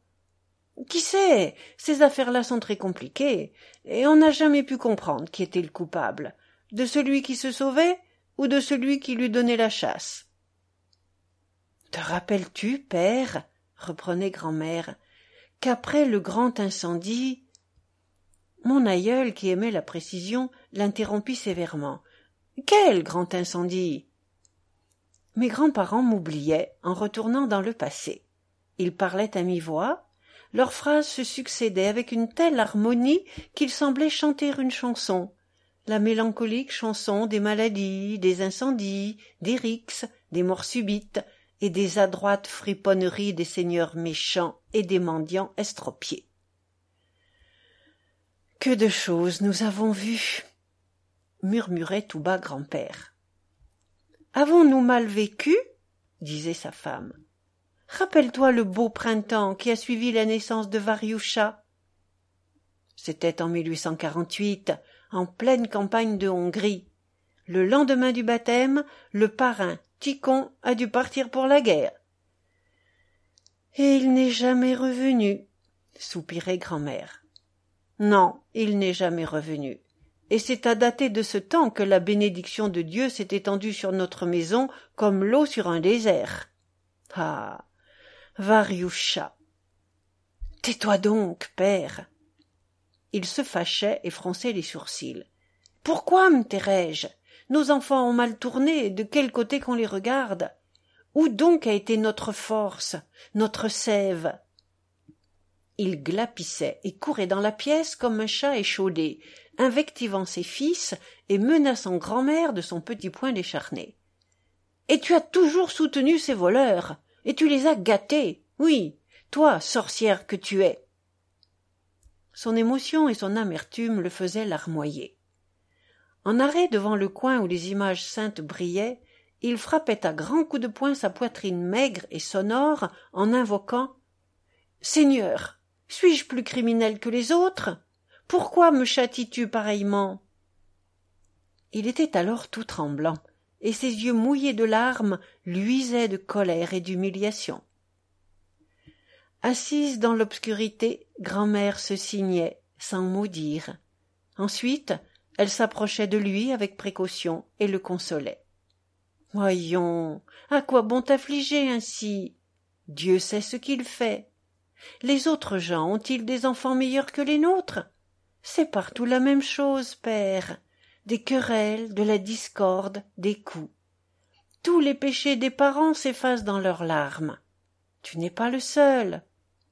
Qui sait ? Ces affaires-là sont très compliquées, et on n'a jamais pu comprendre qui était le coupable, de celui qui se sauvait ou de celui qui lui donnait la chasse. Te rappelles-tu, père, reprenait grand-mère, qu'après le grand incendie... Mon aïeul, qui aimait la précision, l'interrompit sévèrement. Quel grand incendie ? Mes grands-parents m'oubliaient en retournant dans le passé. Ils parlaient à mi-voix, leurs phrases se succédaient avec une telle harmonie qu'ils semblaient chanter une chanson, la mélancolique chanson des maladies, des incendies, des rixes, des morts subites et des adroites friponneries des seigneurs méchants et des mendiants estropiés. « Que de choses nous avons vues !» murmurait tout bas grand-père. « Avons-nous mal vécu ?» disait sa femme. « Rappelle-toi le beau printemps qui a suivi la naissance de Variusha. » C'était en mille huit cent quarante-huit, en pleine campagne de Hongrie. Le lendemain du baptême, le parrain Tikhon a dû partir pour la guerre. « Et il n'est jamais revenu, » soupirait grand-mère. « Non, il n'est jamais revenu. Et c'est à dater de ce temps que la bénédiction de Dieu s'est étendue sur notre maison comme l'eau sur un désert. Ah, Variusha. Tais-toi donc, père. » Il se fâchait et fronçait les sourcils. « Pourquoi me tairais-je ? Nos enfants ont mal tourné, de quel côté qu'on les regarde. Où donc a été notre force, notre sève ?» Il glapissait et courait dans la pièce comme un chat échaudé, invectivant ses fils et menaçant grand-mère de son petit poing décharné. « Et tu as toujours soutenu ces voleurs, et tu les as gâtés, oui, toi, sorcière que tu es !» Son émotion et son amertume le faisaient larmoyer. En arrêt devant le coin où les images saintes brillaient, il frappait à grands coups de poing sa poitrine maigre et sonore en invoquant « Seigneur, suis-je plus criminel que les autres ? Pourquoi me châties-tu pareillement ?» Il était alors tout tremblant, et ses yeux mouillés de larmes luisaient de colère et d'humiliation. Assise dans l'obscurité, grand-mère se signait, sans mot dire. Ensuite, elle s'approchait de lui avec précaution et le consolait. « Voyons, à quoi bon t'affliger ainsi? Dieu sait ce qu'il fait. Les autres gens ont-ils des enfants meilleurs que les nôtres? C'est partout la même chose, père. Des querelles, de la discorde, des coups. Tous les péchés des parents s'effacent dans leurs larmes. Tu n'es pas le seul. »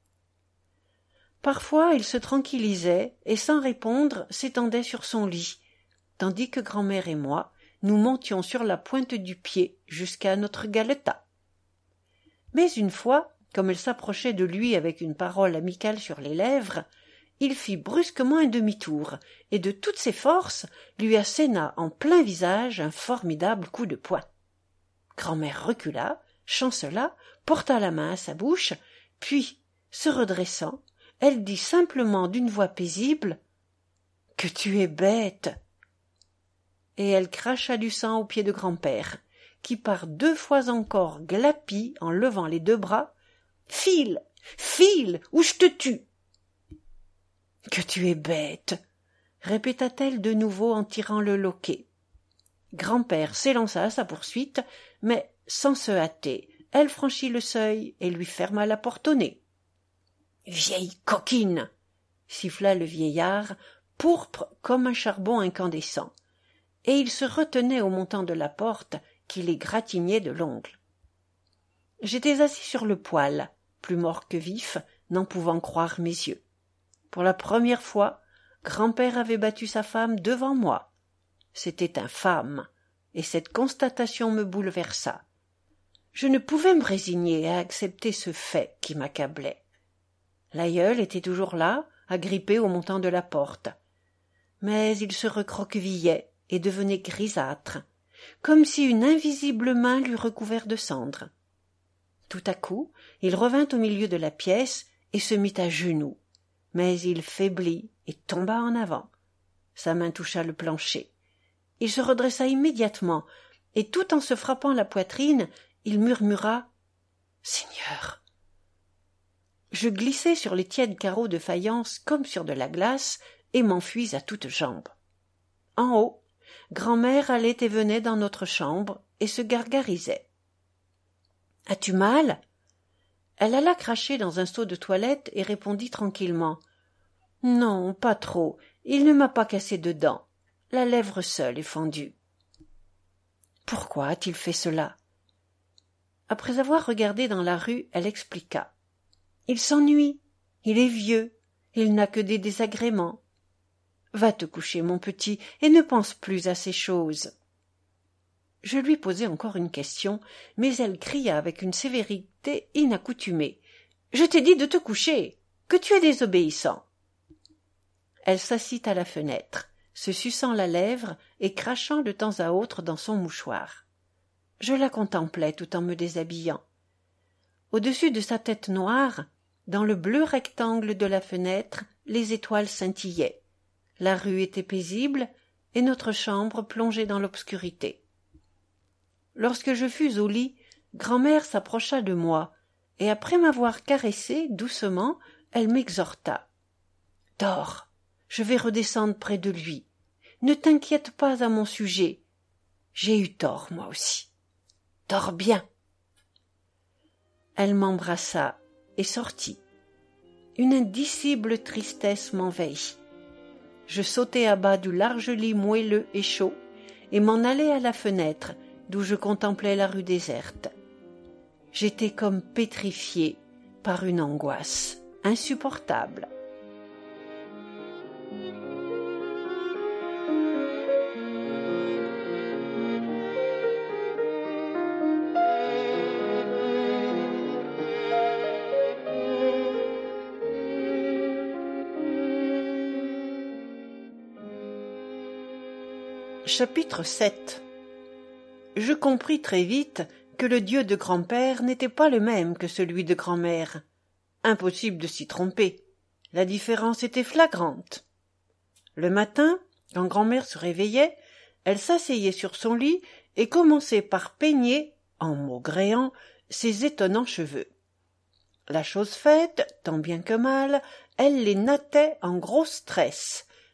Parfois il se tranquillisait et sans répondre s'étendait sur son lit, tandis que grand-mère et moi, nous montions sur la pointe du pied jusqu'à notre galetas. Mais une fois, comme elle s'approchait de lui avec une parole amicale sur les lèvres, il fit brusquement un demi-tour et de toutes ses forces lui asséna en plein visage un formidable coup de poing. Grand-mère recula, chancela, porta la main à sa bouche, puis, se redressant, elle dit simplement d'une voix paisible « Que tu es bête !» Et elle cracha du sang aux pieds de grand-père, qui par deux fois encore glapit en levant les deux bras « File, file, ou je te tue !»« Que tu es bête !» répéta-t-elle de nouveau en tirant le loquet. Grand-père s'élança à sa poursuite, mais sans se hâter, elle franchit le seuil et lui ferma la porte au nez. « Vieille coquine !» siffla le vieillard, pourpre comme un charbon incandescent, et il se retenait au montant de la porte qu'il égratignait de l'ongle. J'étais assis sur le poêle, plus mort que vif, n'en pouvant croire mes yeux. Pour la première fois, grand-père avait battu sa femme devant moi. C'était infâme, et cette constatation me bouleversa. Je ne pouvais me résigner à accepter ce fait qui m'accablait. L'aïeul était toujours là, agrippé au montant de la porte. Mais il se recroquevillait et devenait grisâtre, comme si une invisible main l'eût recouvert de cendres. Tout à coup, il revint au milieu de la pièce et se mit à genoux, mais il faiblit et tomba en avant. Sa main toucha le plancher. Il se redressa immédiatement, et tout en se frappant la poitrine, il murmura « Seigneur !» Je glissai sur les tièdes carreaux de faïence comme sur de la glace et m'enfuis à toutes jambes. En haut, grand-mère allait et venait dans notre chambre et se gargarisait. « As-tu mal ?» Elle alla cracher dans un seau de toilette et répondit tranquillement. « Non, pas trop, il ne m'a pas cassé de dents. La lèvre seule est fendue. » Pourquoi a-t-il fait cela? Après avoir regardé dans la rue, elle expliqua. Il s'ennuie, il est vieux, il n'a que des désagréments. Va te coucher, mon petit, et ne pense plus à ces choses. Je lui posai encore une question, mais elle cria avec une sévérité inaccoutumée. « Je t'ai dit de te coucher, que tu es désobéissant. » Elle s'assit à la fenêtre, se suçant la lèvre et crachant de temps à autre dans son mouchoir. Je la contemplais tout en me déshabillant. Au-dessus de sa tête noire, dans le bleu rectangle de la fenêtre, les étoiles scintillaient. La rue était paisible et notre chambre plongée dans l'obscurité. Lorsque je fus au lit, grand-mère s'approcha de moi et après m'avoir caressé doucement, elle m'exhorta. « Dors, je vais redescendre près de lui. Ne t'inquiète pas à mon sujet. J'ai eu tort, moi aussi. Dors bien. » Elle m'embrassa et sortit. Une indicible tristesse m'envahit. Je sautai à bas du large lit moelleux et chaud et m'en allai à la fenêtre d'où je contemplais la rue déserte. J'étais comme pétrifié par une angoisse insupportable. Chapitre sept. Je compris très vite que le Dieu de grand-père n'était pas le même que celui de grand-mère. Impossible de s'y tromper. La différence était flagrante. Le matin, quand grand-mère se réveillait, elle s'asseyait sur son lit et commençait par peigner, en maugréant, ses étonnants cheveux. La chose faite, tant bien que mal, elle les nattait en grosses tresses,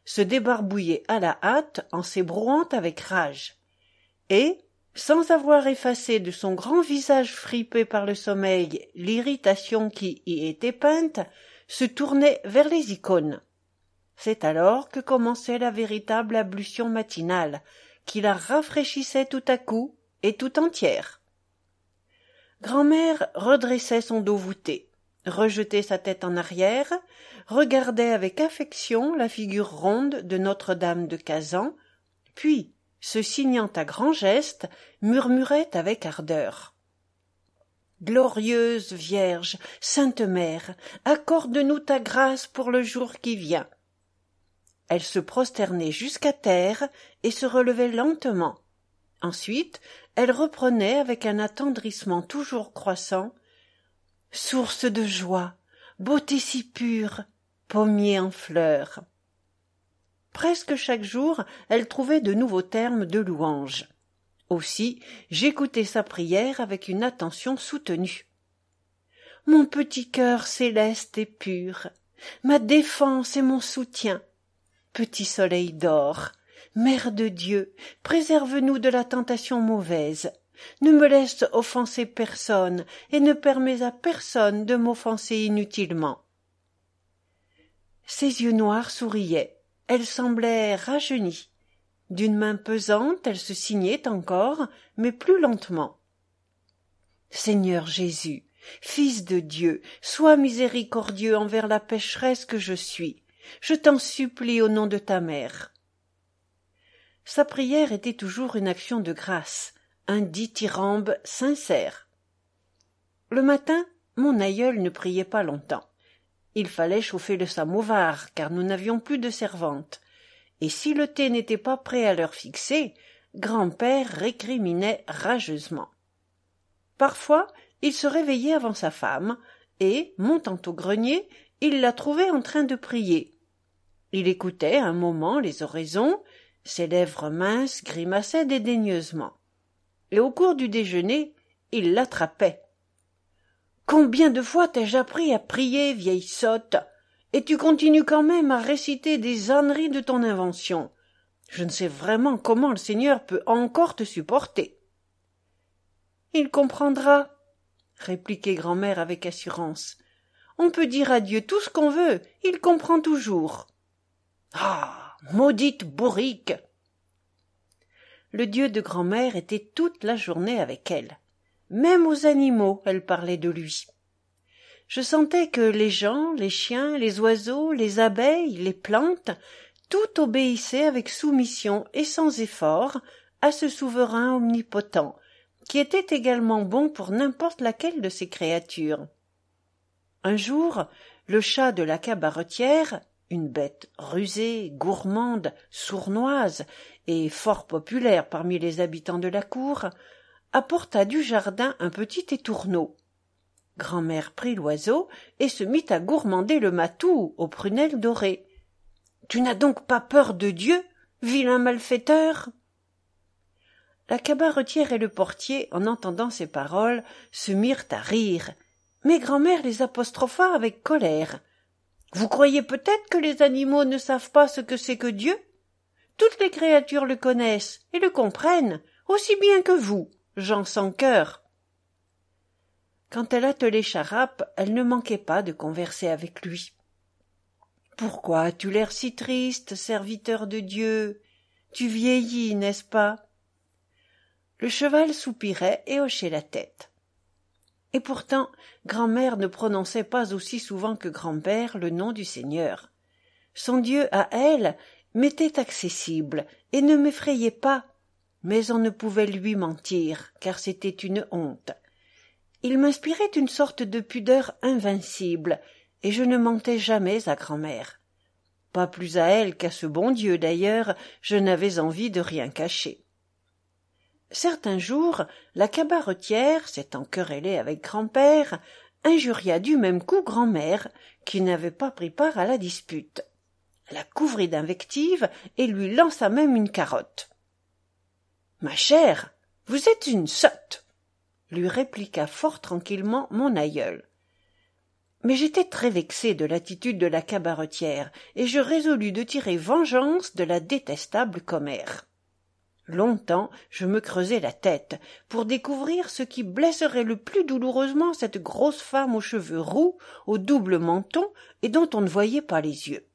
se débarbouillait à la hâte en s'ébrouant avec rage. Et, sans avoir effacé de son grand visage fripé par le sommeil l'irritation qui y était peinte, se tournait vers les icônes. C'est alors que commençait la véritable ablution matinale, qui la rafraîchissait tout à coup et tout entière. Grand-mère redressait son dos voûté, rejetait sa tête en arrière, regardait avec affection la figure ronde de Notre-Dame de Kazan, puis, se signant à grands gestes, murmurait avec ardeur. « Glorieuse Vierge, Sainte Mère, accorde-nous ta grâce pour le jour qui vient. » Elle se prosternait jusqu'à terre et se relevait lentement. Ensuite, elle reprenait avec un attendrissement toujours croissant. « Source de joie, beauté si pure, pommier en fleurs. » Presque chaque jour, elle trouvait de nouveaux termes de louange. Aussi, j'écoutais sa prière avec une attention soutenue. « Mon petit cœur céleste et pur, ma défense et mon soutien, petit soleil d'or, Mère de Dieu, préserve-nous de la tentation mauvaise. Ne me laisse offenser personne et ne permets à personne de m'offenser inutilement. » Ses yeux noirs souriaient. Elle semblait rajeunie. D'une main pesante, elle se signait encore, mais plus lentement. « Seigneur Jésus, Fils de Dieu, sois miséricordieux envers la pécheresse que je suis. Je t'en supplie au nom de ta mère. » Sa prière était toujours une action de grâce, un dithyrambe sincère. Le matin, mon aïeul ne priait pas longtemps. Il fallait chauffer le samovar, car nous n'avions plus de servante. Et si le thé n'était pas prêt à l'heure fixée, grand-père récriminait rageusement. Parfois, il se réveillait avant sa femme, et, montant au grenier, il la trouvait en train de prier. Il écoutait un moment les oraisons, ses lèvres minces grimaçaient dédaigneusement. Et au cours du déjeuner, il l'attrapait. « Combien de fois t'ai-je appris à prier, vieille sotte, et tu continues quand même à réciter des âneries de ton invention. Je ne sais vraiment comment le Seigneur peut encore te supporter. »« Il comprendra, » répliquait grand-mère avec assurance. « On peut dire à Dieu tout ce qu'on veut, il comprend toujours. »« Ah, maudite bourrique !» Le Dieu de grand-mère était toute la journée avec elle. Même aux animaux, elle parlait de lui. Je sentais que les gens, les chiens, les oiseaux, les abeilles, les plantes, tout obéissait avec soumission et sans effort à ce souverain omnipotent, qui était également bon pour n'importe laquelle de ses créatures. Un jour, le chat de la cabaretière, une bête rusée, gourmande, sournoise et fort populaire parmi les habitants de la cour, apporta du jardin un petit étourneau. Grand-mère prit l'oiseau et se mit à gourmander le matou aux prunelles dorées. « Tu n'as donc pas peur de Dieu, vilain malfaiteur ?» La cabaretière et le portier, en entendant ces paroles, se mirent à rire, mais grand-mère les apostropha avec colère. « Vous croyez peut-être que les animaux ne savent pas ce que c'est que Dieu ? Toutes les créatures le connaissent et le comprennent, aussi bien que vous, gens sans cœur. » Quand elle attelait Charap, elle ne manquait pas de converser avec lui. « Pourquoi as-tu l'air si triste, serviteur de Dieu ? Tu vieillis, n'est-ce pas ?» Le cheval soupirait et hochait la tête. Et pourtant, grand-mère ne prononçait pas aussi souvent que grand-père le nom du Seigneur. Son Dieu à elle m'était accessible et ne m'effrayait pas, mais on ne pouvait lui mentir, car c'était une honte. Il m'inspirait une sorte de pudeur invincible, et je ne mentais jamais à grand-mère. Pas plus à elle qu'à ce bon Dieu, d'ailleurs, je n'avais envie de rien cacher. Certains jours, la cabaretière, s'étant querellée avec grand-père, injuria du même coup grand-mère, qui n'avait pas pris part à la dispute. La couvrit d'invectives et lui lança même une carotte. « Ma chère, vous êtes une sotte !» lui répliqua fort tranquillement mon aïeul. Mais j'étais très vexé de l'attitude de la cabaretière, et je résolus de tirer vengeance de la détestable commère. Longtemps je me creusai la tête pour découvrir ce qui blesserait le plus douloureusement cette grosse femme aux cheveux roux, au double menton, et dont on ne voyait pas les yeux.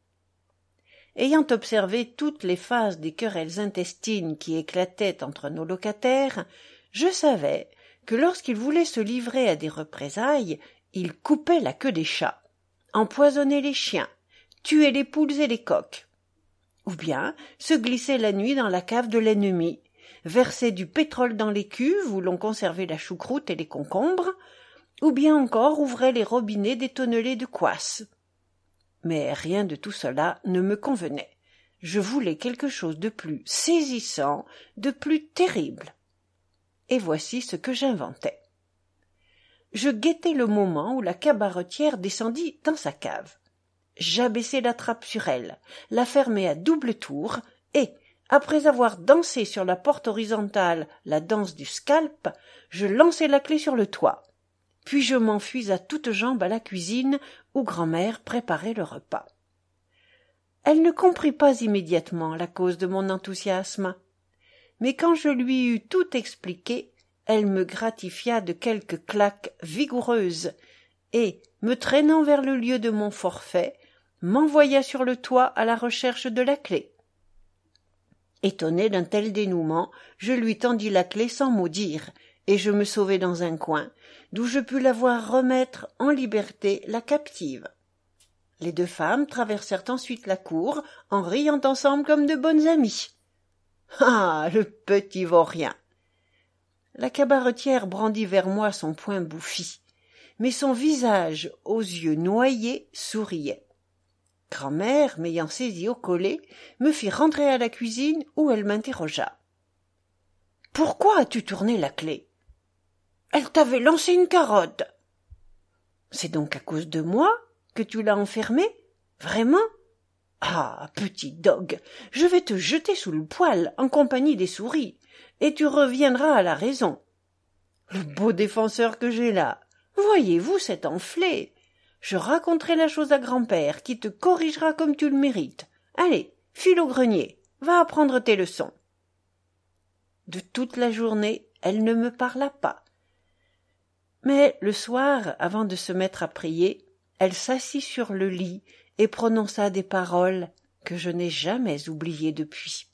Ayant observé toutes les phases des querelles intestines qui éclataient entre nos locataires, je savais que lorsqu'ils voulaient se livrer à des représailles, ils coupaient la queue des chats, empoisonnaient les chiens, tuaient les poules et les coqs, ou bien se glissaient la nuit dans la cave de l'ennemi, versaient du pétrole dans les cuves où l'on conservait la choucroute et les concombres, ou bien encore ouvraient les robinets des tonnelets de couasses. Mais rien de tout cela ne me convenait. Je voulais quelque chose de plus saisissant, de plus terrible. Et voici ce que j'inventai. Je guettai le moment où la cabaretière descendit dans sa cave. J'abaissai la trappe sur elle, la fermai à double tour, et, après avoir dansé sur la porte horizontale la danse du scalp, je lançai la clef sur le toit. Puis je m'enfuis à toutes jambes à la cuisine où grand-mère préparait le repas. Elle ne comprit pas immédiatement la cause de mon enthousiasme, mais quand je lui eus tout expliqué, elle me gratifia de quelques claques vigoureuses et, me traînant vers le lieu de mon forfait, m'envoya sur le toit à la recherche de la clef. Étonné d'un tel dénouement, je lui tendis la clef sans mot dire, et je me sauvai dans un coin, d'où je pus la voir remettre en liberté la captive. Les deux femmes traversèrent ensuite la cour, en riant ensemble comme de bonnes amies. Ah, le petit vaurien! La cabaretière brandit vers moi son poing bouffi, mais son visage, aux yeux noyés, souriait. Grand-mère, m'ayant saisi au collet, me fit rentrer à la cuisine où elle m'interrogea. « Pourquoi as-tu tourné la clef ?»« Elle t'avait lancé une carotte. »« C'est donc à cause de moi que tu l'as enfermée? Vraiment? Ah, petit dogue, je vais te jeter sous le poêle en compagnie des souris, et tu reviendras à la raison. Le beau défenseur que j'ai là, voyez-vous cet enflé? Je raconterai la chose à grand-père, qui te corrigera comme tu le mérites. Allez, file au grenier, va apprendre tes leçons. » De toute la journée, elle ne me parla pas. Mais le soir, avant de se mettre à prier, elle s'assit sur le lit et prononça des paroles que je n'ai jamais oubliées depuis.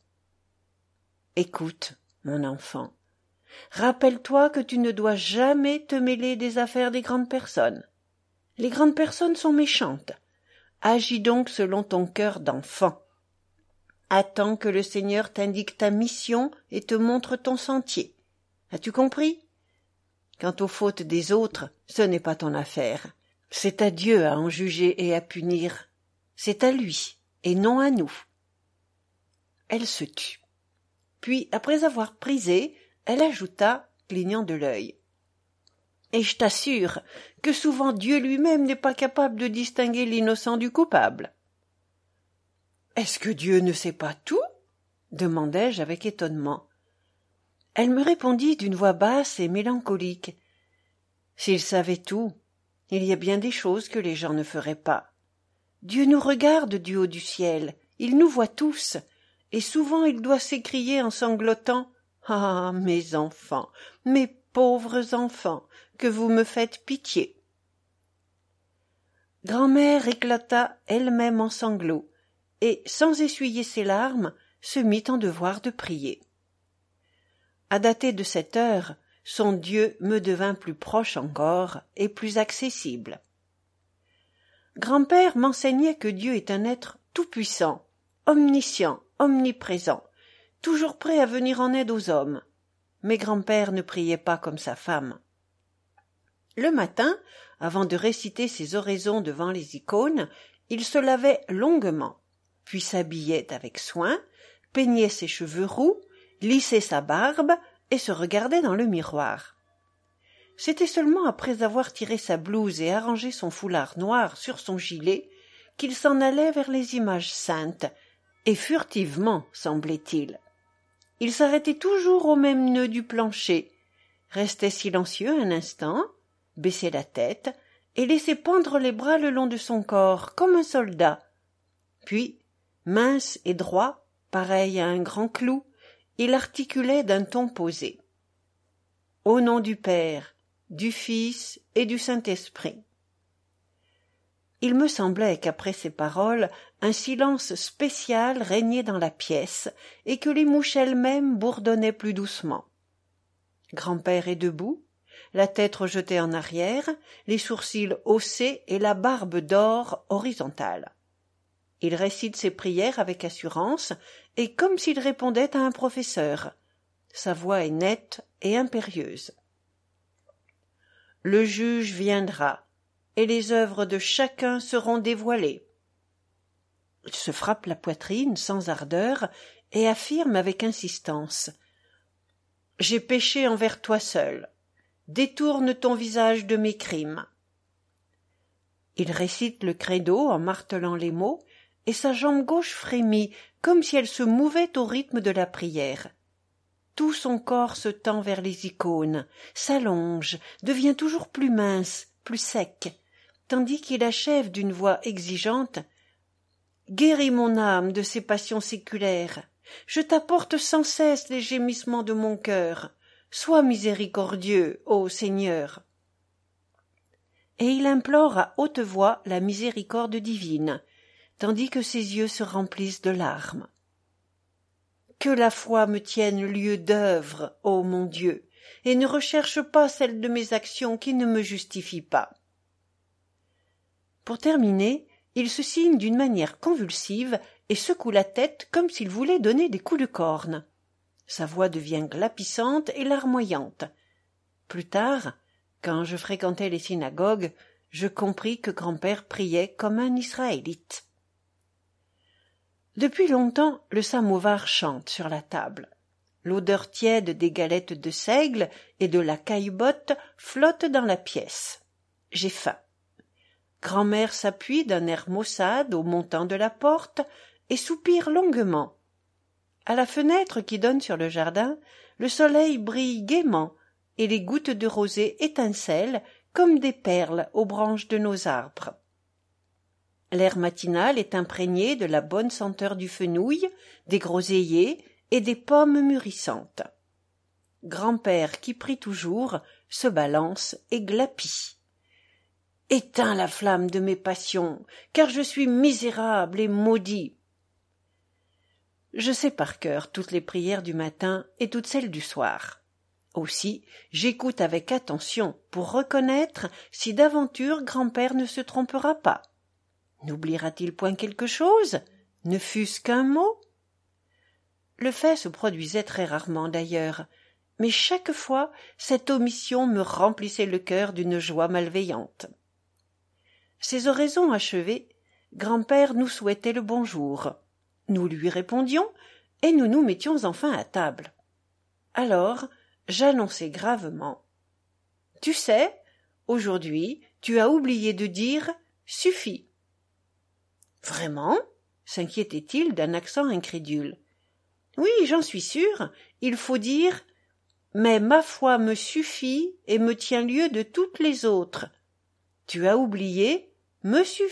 « Écoute, mon enfant, rappelle-toi que tu ne dois jamais te mêler des affaires des grandes personnes. Les grandes personnes sont méchantes. Agis donc selon ton cœur d'enfant. Attends que le Seigneur t'indique ta mission et te montre ton sentier. As-tu compris? Quant aux fautes des autres, ce n'est pas ton affaire. C'est à Dieu à en juger et à punir. C'est à lui, et non à nous. » Elle se tut. Puis, après avoir prisé, elle ajouta, clignant de l'œil. « Et je t'assure que souvent Dieu lui-même n'est pas capable de distinguer l'innocent du coupable. »« Est-ce que Dieu ne sait pas tout ?» demandai-je avec étonnement. Elle me répondit d'une voix basse et mélancolique. « S'il savait tout, il y a bien des choses que les gens ne feraient pas. Dieu nous regarde du haut du ciel, il nous voit tous, et souvent il doit s'écrier en sanglotant « Ah, mes enfants, mes pauvres enfants, que vous me faites pitié !» Grand-mère éclata elle-même en sanglots, et, sans essuyer ses larmes, se mit en devoir de prier. À dater de cette heure, son Dieu me devint plus proche encore et plus accessible. Grand-père m'enseignait que Dieu est un être tout-puissant, omniscient, omniprésent, toujours prêt à venir en aide aux hommes. Mais grand-père ne priait pas comme sa femme. Le matin, avant de réciter ses oraisons devant les icônes, il se lavait longuement, puis s'habillait avec soin, peignait ses cheveux roux, lissait sa barbe et se regardait dans le miroir. C'était seulement après avoir tiré sa blouse et arrangé son foulard noir sur son gilet qu'il s'en allait vers les images saintes, et furtivement, semblait-il. Il s'arrêtait toujours au même nœud du plancher, restait silencieux un instant, baissait la tête et laissait pendre les bras le long de son corps, comme un soldat. Puis, mince et droit, pareil à un grand clou, il articulait d'un ton posé. Au nom du Père, du Fils et du Saint-Esprit. Il me semblait qu'après ces paroles, un silence spécial régnait dans la pièce et que les mouches elles-mêmes bourdonnaient plus doucement. Grand-père est debout, la tête rejetée en arrière, les sourcils haussés et la barbe d'or horizontale. Il récite ses prières avec assurance et comme s'il répondait à un professeur. Sa voix est nette et impérieuse. Le juge viendra, et les œuvres de chacun seront dévoilées. Il se frappe la poitrine sans ardeur et affirme avec insistance. J'ai péché envers toi seul. Détourne ton visage de mes crimes. Il récite le credo en martelant les mots, et sa jambe gauche frémit, comme si elle se mouvait au rythme de la prière. Tout son corps se tend vers les icônes, s'allonge, devient toujours plus mince, plus sec, tandis qu'il achève d'une voix exigeante. « Guéris mon âme de ses passions séculaires. Je t'apporte sans cesse les gémissements de mon cœur. Sois miséricordieux, ô Seigneur. » Et il implore à haute voix la miséricorde divine, tandis que ses yeux se remplissent de larmes. Que la foi me tienne lieu d'œuvre, ô mon Dieu, et ne recherche pas celle de mes actions qui ne me justifient pas. Pour terminer, il se signe d'une manière convulsive et secoue la tête comme s'il voulait donner des coups de corne. Sa voix devient glapissante et larmoyante. Plus tard, quand je fréquentais les synagogues, je compris que grand-père priait comme un Israélite. Depuis longtemps, le samovar chante sur la table. L'odeur tiède des galettes de seigle et de la caillebotte flotte dans la pièce. J'ai faim. Grand-mère s'appuie d'un air maussade au montant de la porte et soupire longuement. À la fenêtre qui donne sur le jardin, le soleil brille gaiement et les gouttes de rosée étincellent comme des perles aux branches de nos arbres. L'air matinal est imprégné de la bonne senteur du fenouil, des groseilliers et des pommes mûrissantes. Grand-père, qui prie toujours, se balance et glapit. « Éteins la flamme de mes passions, car je suis misérable et maudit. » Je sais par cœur toutes les prières du matin et toutes celles du soir. Aussi, j'écoute avec attention pour reconnaître si d'aventure grand-père ne se trompera pas. N'oubliera-t-il point quelque chose, ne fût-ce qu'un mot? Le fait se produisait très rarement d'ailleurs, mais chaque fois cette omission me remplissait le cœur d'une joie malveillante. Ces oraisons achevées, grand-père nous souhaitait le bonjour. Nous lui répondions, et nous nous mettions enfin à table. Alors, j'annonçai gravement. « Tu sais, aujourd'hui, tu as oublié de dire « suffit ». « Vraiment » s'inquiétait-il d'un accent incrédule. « Oui, j'en suis sûr, il faut dire « mais ma foi me suffit et me tient lieu de toutes les autres. Tu as oublié « me suffit ». »«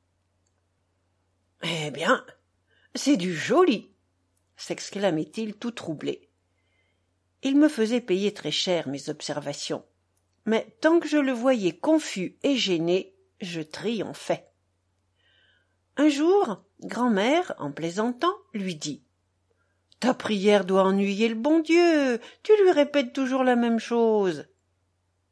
Eh bien, c'est du joli » s'exclamait-il tout troublé. Il me faisait payer très cher mes observations, mais tant que je le voyais confus et gêné, je triomphais. Un jour, grand-mère, en plaisantant, lui dit « Ta prière doit ennuyer le bon Dieu, tu lui répètes toujours la même chose. »« Hein »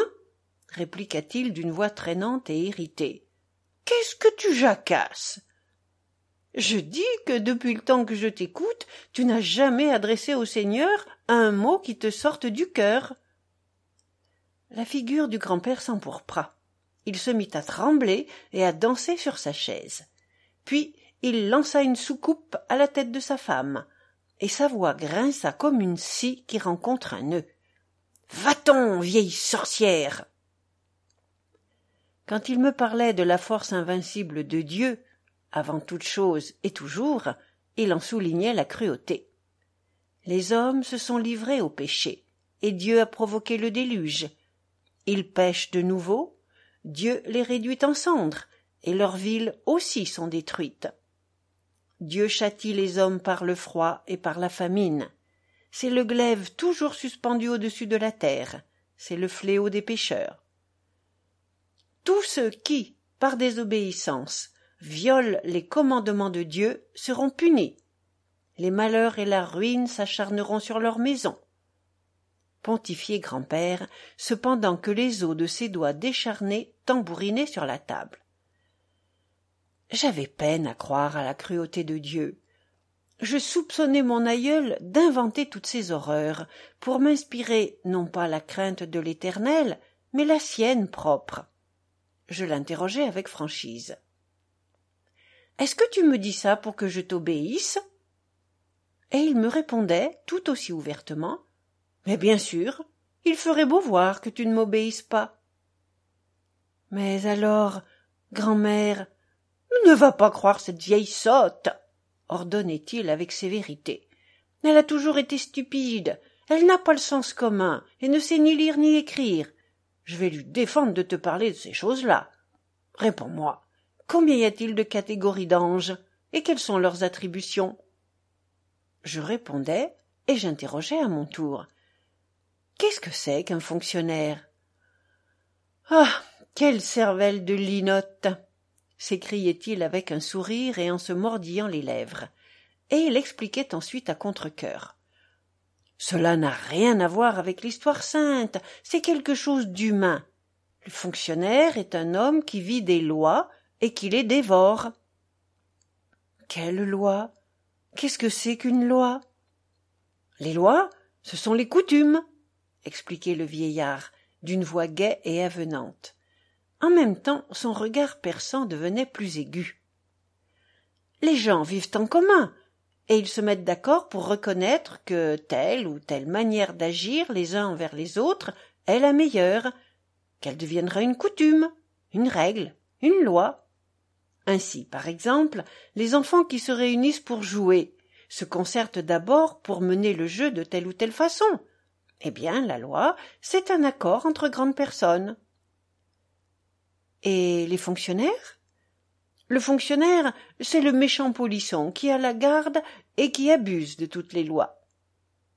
répliqua-t-il d'une voix traînante et irritée. « Qu'est-ce que tu jacasses ? Je dis que depuis le temps que je t'écoute, tu n'as jamais adressé au Seigneur un mot qui te sorte du cœur. » La figure du grand-père s'empourpra. Il se mit à trembler et à danser sur sa chaise. Puis il lança une soucoupe à la tête de sa femme, et sa voix grinça comme une scie qui rencontre un nœud. « Va-t'en, vieille sorcière !» Quand il me parlait de la force invincible de Dieu, avant toute chose et toujours, il en soulignait la cruauté. Les hommes se sont livrés au péché, et Dieu a provoqué le déluge. Ils pêchent de nouveau, Dieu les réduit en cendres, et leurs villes aussi sont détruites. Dieu châtie les hommes par le froid et par la famine. C'est le glaive toujours suspendu au-dessus de la terre, c'est le fléau des pécheurs. Tous ceux qui, par désobéissance, violent les commandements de Dieu seront punis. Les malheurs et la ruine s'acharneront sur leur maison. Pontifiait grand-père, cependant que les os de ses doigts décharnés tambourinaient sur la table. J'avais peine à croire à la cruauté de Dieu. Je soupçonnais mon aïeul d'inventer toutes ces horreurs pour m'inspirer non pas la crainte de l'Éternel, mais la sienne propre. Je l'interrogeai avec franchise. « Est-ce que tu me dis ça pour que je t'obéisse ?» Et il me répondait tout aussi ouvertement. « Mais bien sûr, il ferait beau voir que tu ne m'obéisses pas. »« Mais alors, grand-mère, ne va pas croire cette vieille sotte !» ordonnait-il avec sévérité. « Elle a toujours été stupide, elle n'a pas le sens commun et ne sait ni lire ni écrire. Je vais lui défendre de te parler de ces choses-là. Réponds-moi, combien y a-t-il de catégories d'anges et quelles sont leurs attributions ?» Je répondais et j'interrogeais à mon tour. « Qu'est-ce que c'est qu'un fonctionnaire ?»« Ah, quelle cervelle de linotte !» s'écriait-il avec un sourire et en se mordillant les lèvres, et il expliquait ensuite à contre-cœur. « Cela n'a rien à voir avec l'histoire sainte, c'est quelque chose d'humain. Le fonctionnaire est un homme qui vit des lois et qui les dévore. »« Quelle loi ? Qu'est-ce que c'est qu'une loi ? » ?»« Les lois, ce sont les coutumes, » expliquait le vieillard, d'une voix gaie et avenante. En même temps, son regard perçant devenait plus aigu. « Les gens vivent en commun, et ils se mettent d'accord pour reconnaître que telle ou telle manière d'agir les uns envers les autres est la meilleure, qu'elle deviendra une coutume, une règle, une loi. Ainsi, par exemple, les enfants qui se réunissent pour jouer se concertent d'abord pour mener le jeu de telle ou telle façon. Eh bien, la loi, c'est un accord entre grandes personnes. Et les fonctionnaires ? Le fonctionnaire, c'est le méchant polisson qui a la garde et qui abuse de toutes les lois. Pourquoi ?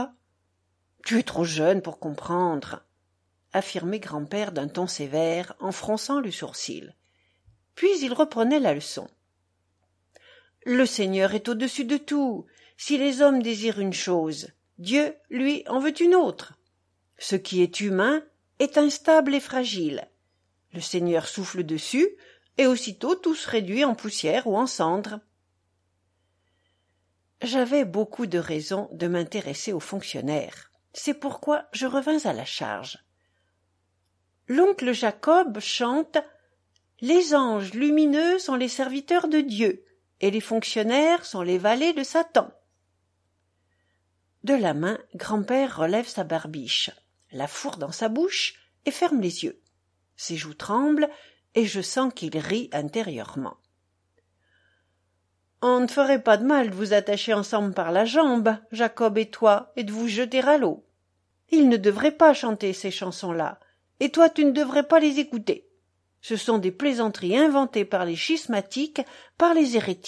Tu es trop jeune pour comprendre, affirmait grand-père d'un ton sévère en fronçant le sourcil. Puis il reprenait la leçon. Le Seigneur est au-dessus de tout. Si les hommes désirent une chose, Dieu, lui, en veut une autre. Ce qui est humain est instable et fragile. Le Seigneur souffle dessus, et aussitôt tout se réduit en poussière ou en cendres. J'avais beaucoup de raisons de m'intéresser aux fonctionnaires. C'est pourquoi je revins à la charge. L'oncle Jacob chante « Les anges lumineux sont les serviteurs de Dieu, et les fonctionnaires sont les valets de Satan. » De la main, grand-père relève sa barbiche, la fourre dans sa bouche et ferme les yeux. Ses joues tremblent et je sens qu'il rit intérieurement. « On ne ferait pas de mal de vous attacher ensemble par la jambe, Jacob et toi, et de vous jeter à l'eau. Il ne devrait pas chanter ces chansons-là, et toi tu ne devrais pas les écouter. Ce sont des plaisanteries inventées par les schismatiques, par les hérétiques. »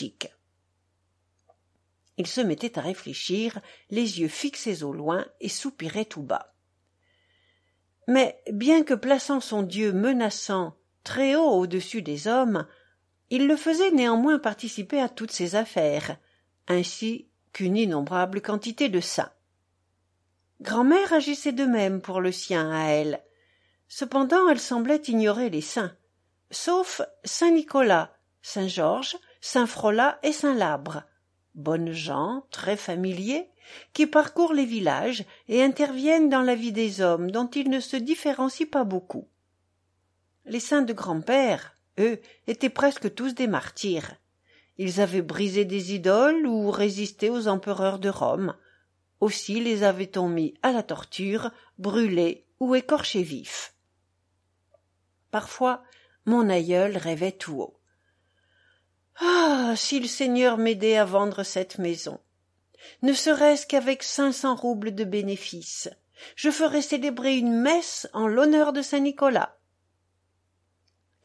Il se mettait à réfléchir, les yeux fixés au loin, et soupirait tout bas. Mais, bien que plaçant son Dieu menaçant très haut au-dessus des hommes, il le faisait néanmoins participer à toutes ses affaires, ainsi qu'une innombrable quantité de saints. Grand-mère agissait de même pour le sien à elle. Cependant, elle semblait ignorer les saints, sauf saint Nicolas, saint Georges, saint Frolat et saint Labre, bonnes gens très familiers, qui parcourent les villages et interviennent dans la vie des hommes dont ils ne se différencient pas beaucoup. Les saints de grand-père, eux, étaient presque tous des martyrs. Ils avaient brisé des idoles ou résisté aux empereurs de Rome. Aussi les avait-on mis à la torture, brûlés ou écorchés vifs. Parfois, mon aïeul rêvait tout haut. « Ah, si le Seigneur m'aidait à vendre cette maison, ne serait-ce qu'avec cinq cents roubles de bénéfice, je ferais célébrer une messe en l'honneur de Saint Nicolas. »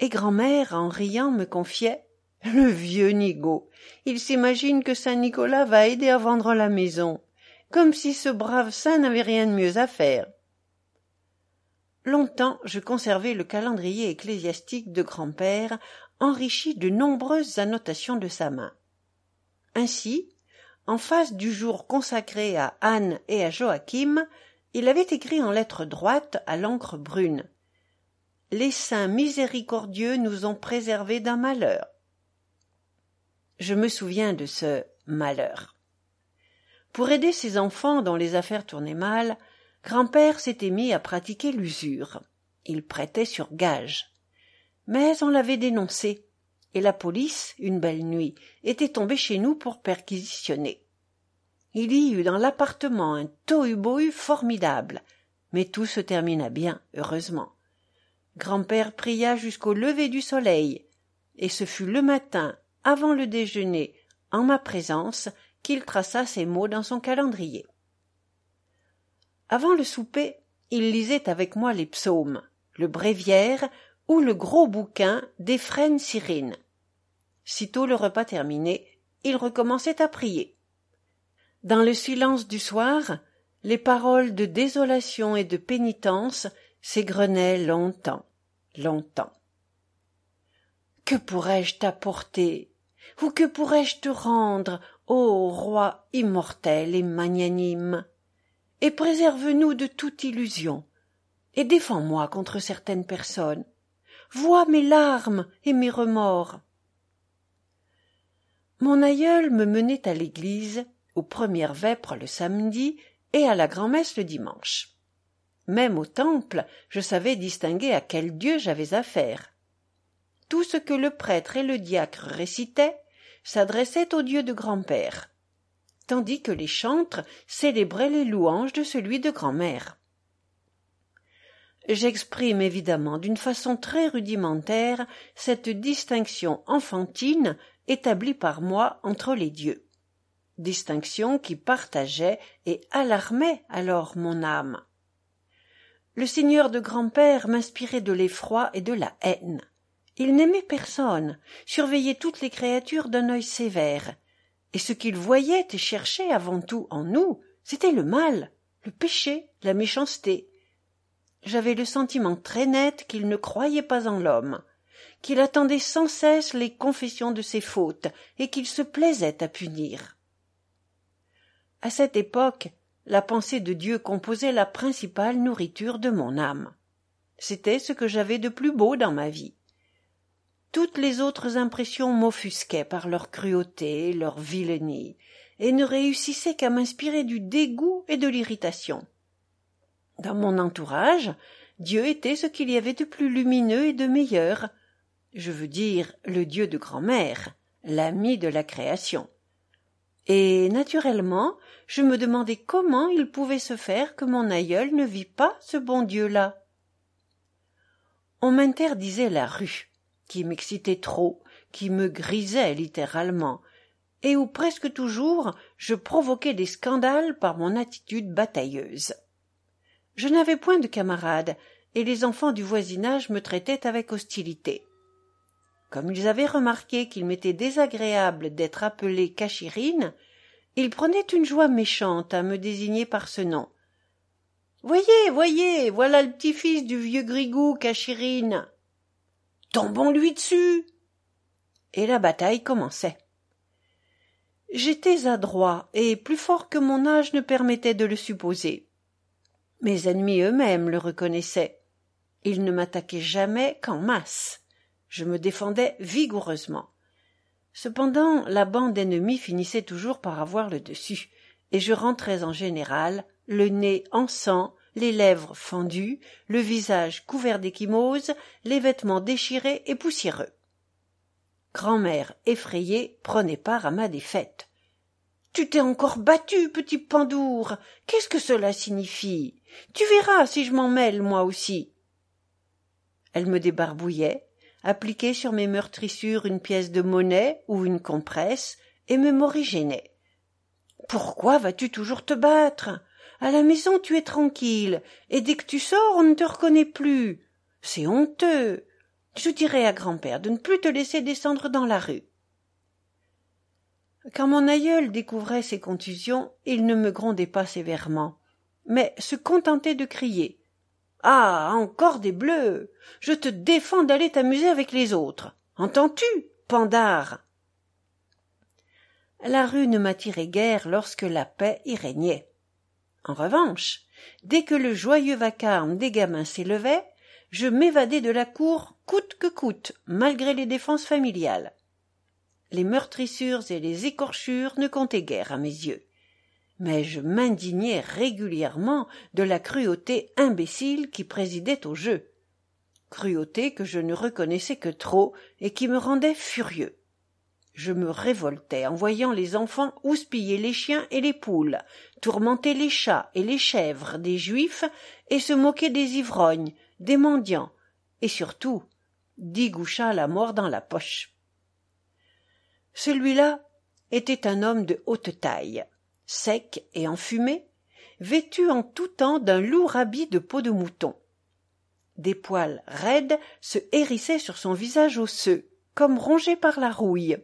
Et grand-mère, en riant, me confiait « Le vieux Nigaud, il s'imagine que Saint-Nicolas va aider à vendre la maison, comme si ce brave saint n'avait rien de mieux à faire. » Longtemps, je conservai le calendrier ecclésiastique de grand-père, enrichi de nombreuses annotations de sa main. Ainsi, en face du jour consacré à Anne et à Joachim, il avait écrit en lettres droites à l'encre brune « Les saints miséricordieux nous ont préservés d'un malheur. » Je me souviens de ce malheur. Pour aider ses enfants dont les affaires tournaient mal, grand-père s'était mis à pratiquer l'usure. Il prêtait sur gage. Mais on l'avait dénoncé, et la police, une belle nuit, était tombée chez nous pour perquisitionner. Il y eut dans l'appartement un tohu-bohu formidable, mais tout se termina bien, heureusement. Grand-père pria jusqu'au lever du soleil, et ce fut le matin, avant le déjeuner, en ma présence, qu'il traça ces mots dans son calendrier. Avant le souper, il lisait avec moi les psaumes, le bréviaire ou le gros bouquin d'Éphrem Syrine. Sitôt le repas terminé, il recommençait à prier. Dans le silence du soir, les paroles de désolation et de pénitence s'égrenaient longtemps, longtemps. Que pourrais-je t'apporter, ou que pourrais-je te rendre, ô roi immortel et magnanime? Et préserve-nous de toute illusion, et défends-moi contre certaines personnes. Vois mes larmes et mes remords. Mon aïeul me menait à l'église, aux premières vêpres le samedi et à la grand-messe le dimanche. Même au temple, je savais distinguer à quel Dieu j'avais affaire. Tout ce que le prêtre et le diacre récitaient s'adressait au Dieu de grand-père, tandis que les chantres célébraient les louanges de celui de grand-mère. J'exprime évidemment d'une façon très rudimentaire cette distinction enfantine établie par moi entre les dieux, distinction qui partageait et alarmait alors mon âme. Le seigneur de grand-père m'inspirait de l'effroi et de la haine. Il n'aimait personne, surveillait toutes les créatures d'un œil sévère, et ce qu'il voyait et cherchait avant tout en nous, c'était le mal, le péché, la méchanceté. J'avais le sentiment très net qu'il ne croyait pas en l'homme, qu'il attendait sans cesse les confessions de ses fautes et qu'il se plaisait à punir. À cette époque, la pensée de Dieu composait la principale nourriture de mon âme. C'était ce que j'avais de plus beau dans ma vie. Toutes les autres impressions m'offusquaient par leur cruauté, leur vilenie, et ne réussissaient qu'à m'inspirer du dégoût et de l'irritation. Dans mon entourage, Dieu était ce qu'il y avait de plus lumineux et de meilleur, je veux dire le Dieu de grand-mère, l'ami de la création. Et, naturellement, je me demandais comment il pouvait se faire que mon aïeul ne vit pas ce bon Dieu-là. On m'interdisait la rue, qui m'excitait trop, qui me grisait littéralement, et où presque toujours je provoquais des scandales par mon attitude batailleuse. Je n'avais point de camarades, et les enfants du voisinage me traitaient avec hostilité. Comme ils avaient remarqué qu'il m'était désagréable d'être appelée Cachirine, ils prenaient une joie méchante à me désigner par ce nom. « Voyez, voyez, voilà le petit-fils du vieux Grigou, Cachirine. Tombons-lui dessus !» Et la bataille commençait. J'étais adroit et plus fort que mon âge ne permettait de le supposer. Mes ennemis eux-mêmes le reconnaissaient. Ils ne m'attaquaient jamais qu'en masse. Je me défendais vigoureusement. Cependant, la bande ennemie finissait toujours par avoir le dessus, et je rentrais en général, le nez en sang, les lèvres fendues, le visage couvert d'ecchymoses, les vêtements déchirés et poussiéreux. Grand-mère, effrayée, prenait part à ma défaite. « Tu t'es encore battu, petit pandour. Qu'est-ce que cela signifie? Tu verras si je m'en mêle, moi aussi. » Elle me débarbouillait, appliquait sur mes meurtrissures une pièce de monnaie ou une compresse, et me morigénait. « Pourquoi vas-tu toujours te battre? À la maison tu es tranquille, et dès que tu sors on ne te reconnaît plus. C'est honteux. Je dirai à grand-père de ne plus te laisser descendre dans la rue. » Quand mon aïeul découvrait ces contusions, il ne me grondait pas sévèrement, mais se contentait de crier « Ah, encore des bleus! Je te défends d'aller t'amuser avec les autres. Entends-tu, pandard ?» La rue ne m'attirait guère lorsque la paix y régnait. En revanche, dès que le joyeux vacarme des gamins s'élevait, je m'évadais de la cour coûte que coûte, malgré les défenses familiales. Les meurtrissures et les écorchures ne comptaient guère à mes yeux, mais je m'indignais régulièrement de la cruauté imbécile qui présidait au jeu, cruauté que je ne reconnaissais que trop et qui me rendait furieux. Je me révoltais en voyant les enfants houspiller les chiens et les poules, tourmenter les chats et les chèvres des juifs et se moquer des ivrognes, des mendiants, et surtout d'Igoucha la mort dans la poche. Celui-là était un homme de haute taille, sec et enfumé, vêtu en tout temps d'un lourd habit de peau de mouton. Des poils raides se hérissaient sur son visage osseux, comme rongé par la rouille.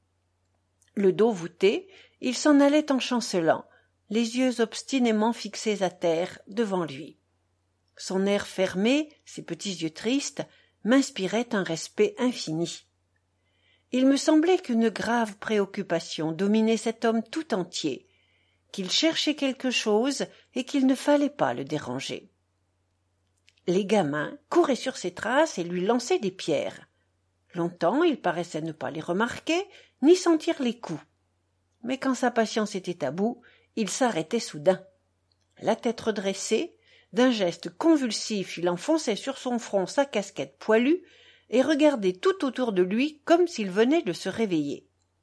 Le dos voûté, il s'en allait en chancelant, les yeux obstinément fixés à terre devant lui. Son air fermé, ses petits yeux tristes, m'inspiraient un respect infini. Il me semblait qu'une grave préoccupation dominait cet homme tout entier, qu'il cherchait quelque chose et qu'il ne fallait pas le déranger. Les gamins couraient sur ses traces et lui lançaient des pierres. Longtemps, il paraissait ne pas les remarquer, ni sentir les coups. Mais quand sa patience était à bout, il s'arrêtait soudain. La tête redressée, d'un geste convulsif, il enfonçait sur son front sa casquette poilue et regardait tout autour de lui comme s'il venait de se réveiller.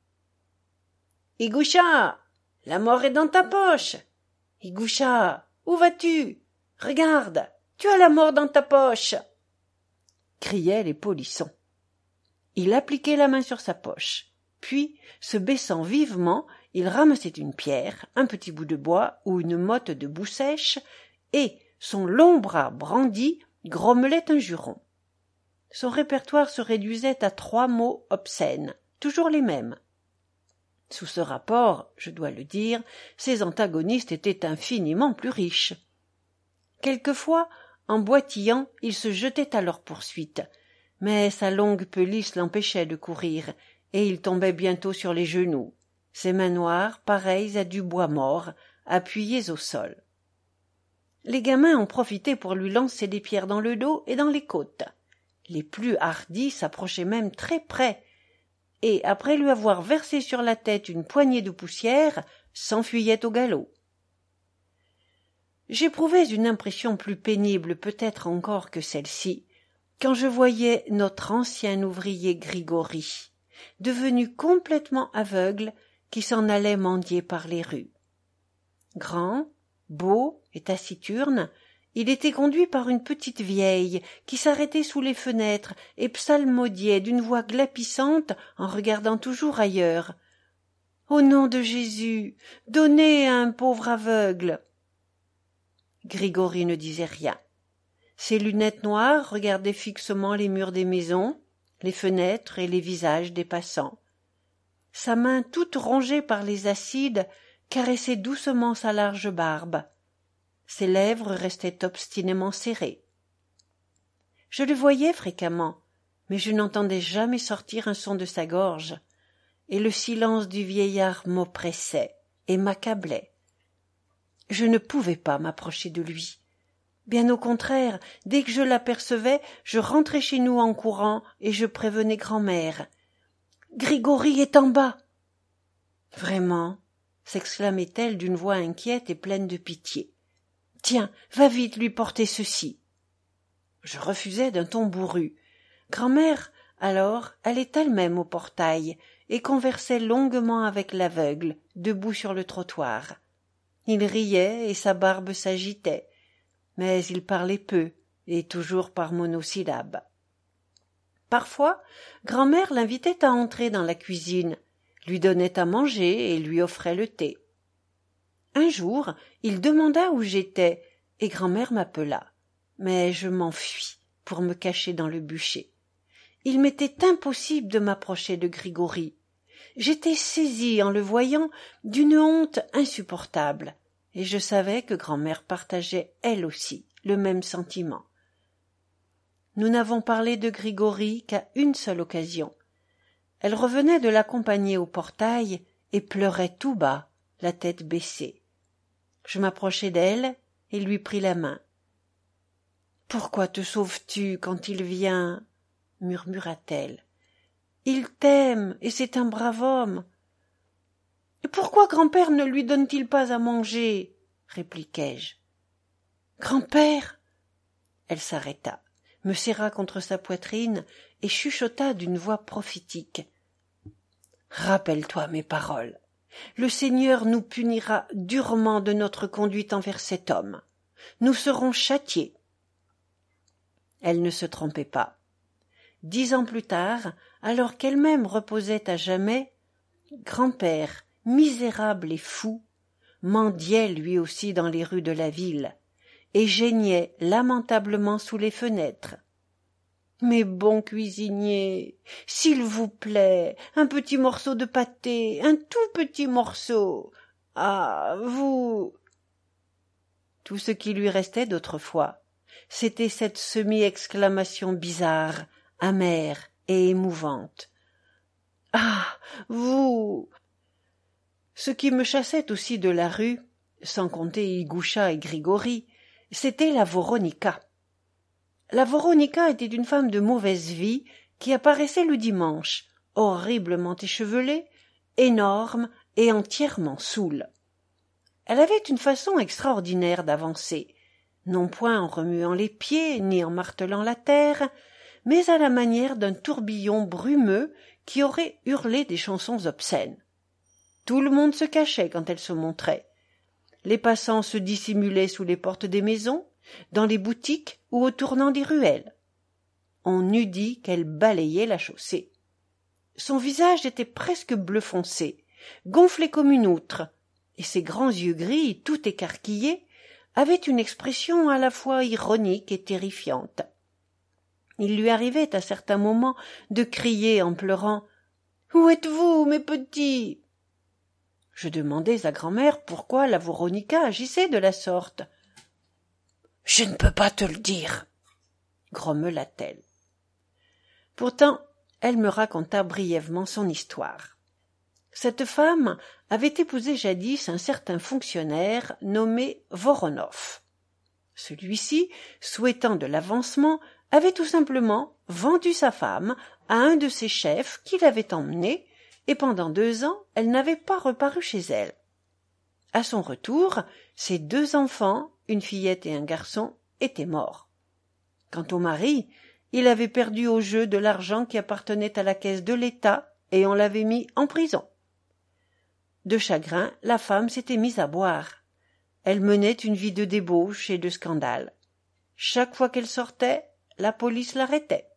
« Igoucha, la mort est dans ta poche. Igoucha, où vas-tu? Regarde, tu as la mort dans ta poche !» criaient les polissons. Il appliquait la main sur sa poche, puis, se baissant vivement, il ramassait une pierre, un petit bout de bois ou une motte de boue sèche, et, son long bras brandi, grommelait un juron. Son répertoire se réduisait à trois mots obscènes, toujours les mêmes. Sous ce rapport, je dois le dire, ses antagonistes étaient infiniment plus riches. Quelquefois, en boitillant, il se jetait à leur poursuite, mais sa longue pelisse l'empêchait de courir, et il tombait bientôt sur les genoux, ses mains noires pareilles à du bois mort, appuyées au sol. Les gamins en profitaient pour lui lancer des pierres dans le dos et dans les côtes. Les plus hardis s'approchaient même très près, et, après lui avoir versé sur la tête une poignée de poussière, s'enfuyaient au galop. J'éprouvais une impression plus pénible peut-être encore que celle-ci, quand je voyais notre ancien ouvrier Grigori, devenu complètement aveugle, qui s'en allait mendier par les rues. Grand, beau et taciturne, il était conduit par une petite vieille qui s'arrêtait sous les fenêtres et psalmodiait d'une voix glapissante en regardant toujours ailleurs. « Au nom de Jésus, donnez à un pauvre aveugle !» Grigori ne disait rien. Ses lunettes noires regardaient fixement les murs des maisons, les fenêtres et les visages des passants. Sa main toute rongée par les acides caressait doucement sa large barbe. Ses lèvres restaient obstinément serrées. Je le voyais fréquemment, mais je n'entendais jamais sortir un son de sa gorge, et le silence du vieillard m'oppressait et m'accablait. Je ne pouvais pas m'approcher de lui. Bien au contraire, dès que je l'apercevais, je rentrais chez nous en courant et je prévenais grand-mère. « Grigori est en bas !» « Vraiment ?» s'exclamait-elle d'une voix inquiète et pleine de pitié. « Tiens, va vite lui porter ceci. » Je refusais d'un ton bourru. Grand-mère, alors, allait elle-même au portail et conversait longuement avec l'aveugle, debout sur le trottoir. Il riait et sa barbe s'agitait, mais il parlait peu et toujours par monosyllabes. Parfois, grand-mère l'invitait à entrer dans la cuisine, lui donnait à manger et lui offrait le thé. Un jour, il demanda où j'étais et grand-mère m'appela, mais je m'enfuis pour me cacher dans le bûcher. il m'était impossible de m'approcher de Grigori. J'étais saisie en le voyant d'une honte insupportable, et je savais que grand-mère partageait elle aussi le même sentiment. Nous n'avons parlé de Grigori qu'à une seule occasion. Elle revenait de l'accompagner au portail et pleurait tout bas, la tête baissée. Je m'approchai d'elle et lui pris la main. « Pourquoi te sauves-tu quand il vient ?» murmura-t-elle. « Il t'aime et c'est un brave homme. »« Et pourquoi grand-père ne lui donne-t-il pas à manger ?» répliquai-je. « Grand-père » Elle s'arrêta, me serra contre sa poitrine et chuchota d'une voix prophétique. « Rappelle-toi mes paroles. Le Seigneur nous punira durement de notre conduite envers cet homme. Nous serons châtiés. » Elle ne se trompait pas. Dix ans plus tard, alors qu'elle-même reposait à jamais, grand-père, misérable et fou, mendiait lui aussi dans les rues de la ville et geignait lamentablement sous les fenêtres. « Mes bons cuisiniers, s'il vous plaît, un petit morceau de pâté, un tout petit morceau. Ah, vous !» Tout ce qui lui restait d'autrefois, c'était cette semi-exclamation bizarre, amère et émouvante. « Ah, vous !» Ce qui me chassait aussi de la rue, sans compter Igoucha et Grigori, c'était la Voronika. La Voronika était une femme de mauvaise vie qui apparaissait le dimanche, horriblement échevelée, énorme et entièrement saoule. Elle avait une façon extraordinaire d'avancer, non point en remuant les pieds ni en martelant la terre, mais à la manière d'un tourbillon brumeux qui aurait hurlé des chansons obscènes. Tout le monde se cachait quand elle se montrait. Les passants se dissimulaient sous les portes des maisons, dans les boutiques ou au tournant des ruelles. On eût dit qu'elle balayait la chaussée. Son visage était presque bleu foncé, gonflé comme une outre, et ses grands yeux gris, tout écarquillés, avaient une expression à la fois ironique et terrifiante. Il lui arrivait à certains moments de crier en pleurant « Où êtes-vous, mes petits ?» Je demandais à grand-mère pourquoi la Voronika agissait de la sorte. « Je ne peux pas te le dire, » grommela-t-elle. Pourtant, elle me raconta brièvement son histoire. Cette femme avait épousé jadis un certain fonctionnaire nommé Voronov. Celui-ci, souhaitant de l'avancement, avait tout simplement vendu sa femme à un de ses chefs qui l'avait emmenée, et pendant deux ans, elle n'avait pas reparu chez elle. À son retour, ses deux enfants, une fillette et un garçon, étaient morts. Quant au mari, il avait perdu au jeu de l'argent qui appartenait à la caisse de l'État et on l'avait mis en prison. De chagrin, la femme s'était mise à boire. Elle menait une vie de débauche et de scandale. Chaque fois qu'elle sortait, la police l'arrêtait.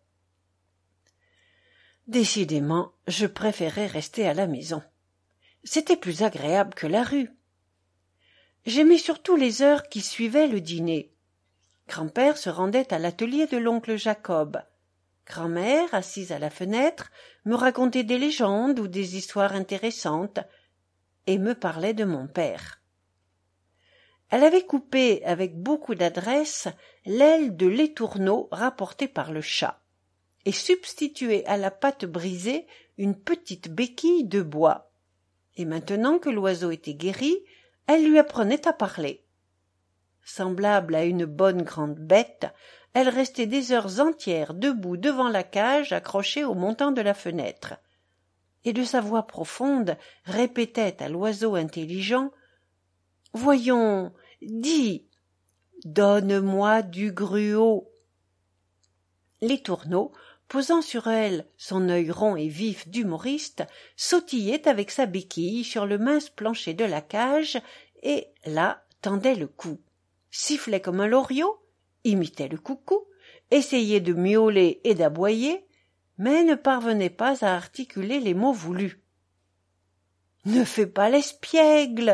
Décidément, je préférais rester à la maison. C'était plus agréable que la rue. J'aimais surtout les heures qui suivaient le dîner. Grand-père se rendait à l'atelier de l'oncle Jacob. Grand-mère, assise à la fenêtre, me racontait des légendes ou des histoires intéressantes et me parlait de mon père. Elle avait coupé avec beaucoup d'adresse l'aile de l'étourneau rapportée par le chat et substitué à la pâte brisée une petite béquille de bois. Et maintenant que l'oiseau était guéri, elle lui apprenait à parler. Semblable à une bonne grande bête, elle restait des heures entières debout devant la cage accrochée au montant de la fenêtre, et de sa voix profonde répétait à l'oiseau intelligent « Voyons, dis, donne-moi du gruau !» L'étourneau, posant sur elle son œil rond et vif d'humoriste, sautillait avec sa béquille sur le mince plancher de la cage et, là, tendait le cou, sifflait comme un loriot, imitait le coucou, essayait de miauler et d'aboyer, mais ne parvenait pas à articuler les mots voulus. « Ne fais pas l'espiègle !»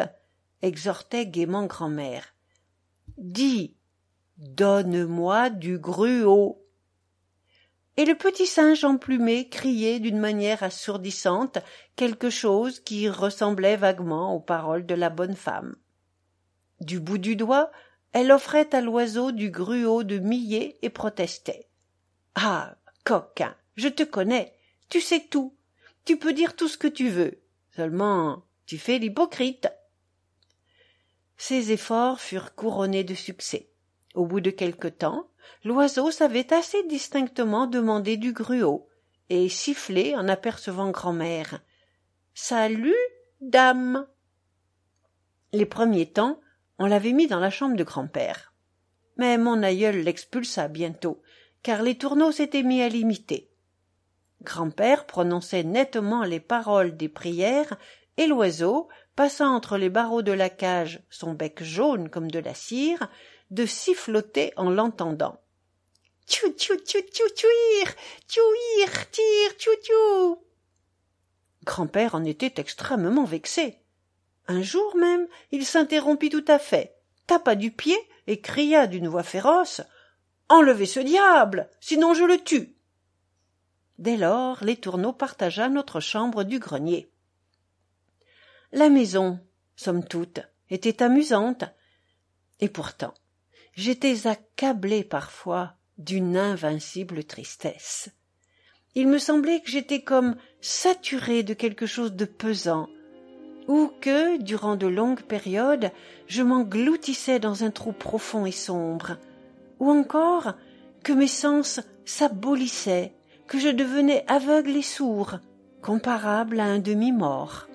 exhortait gaiement grand-mère. « Dis, donne-moi du gruau !» et le petit singe emplumé criait d'une manière assourdissante quelque chose qui ressemblait vaguement aux paroles de la bonne femme. Du bout du doigt, elle offrait à l'oiseau du gruau de millet et protestait. « Ah, coquin, je te connais, tu sais tout, tu peux dire tout ce que tu veux, seulement tu fais l'hypocrite. » Ses efforts furent couronnés de succès. Au bout de quelque temps, l'oiseau savait assez distinctement demander du gruau et siffler en apercevant grand-mère. « Salut, dame !» Les premiers temps, on l'avait mis dans la chambre de grand-père. Mais mon aïeul l'expulsa bientôt, car les tourneaux s'étaient mis à l'imiter. Grand-père prononçait nettement les paroles des prières, et l'oiseau, passant entre les barreaux de la cage, son bec jaune comme de la cire, de siffloter en l'entendant. « Tchou tchou tchou tchou tchouir, tchouir, tire, tchou tchou !» Grand-père en était extrêmement vexé. Un jour même, il s'interrompit tout à fait, tapa du pied et cria d'une voix féroce « Enlevez ce diable, sinon je le tue !» Dès lors, les tourneaux partagea notre chambre du grenier. La maison, somme toute, était amusante, et pourtant, j'étais accablé parfois d'une invincible tristesse. Il me semblait que j'étais comme saturé de quelque chose de pesant, ou que, durant de longues périodes, je m'engloutissais dans un trou profond et sombre, ou encore que mes sens s'abolissaient, que je devenais aveugle et sourd, comparable à un demi-mort.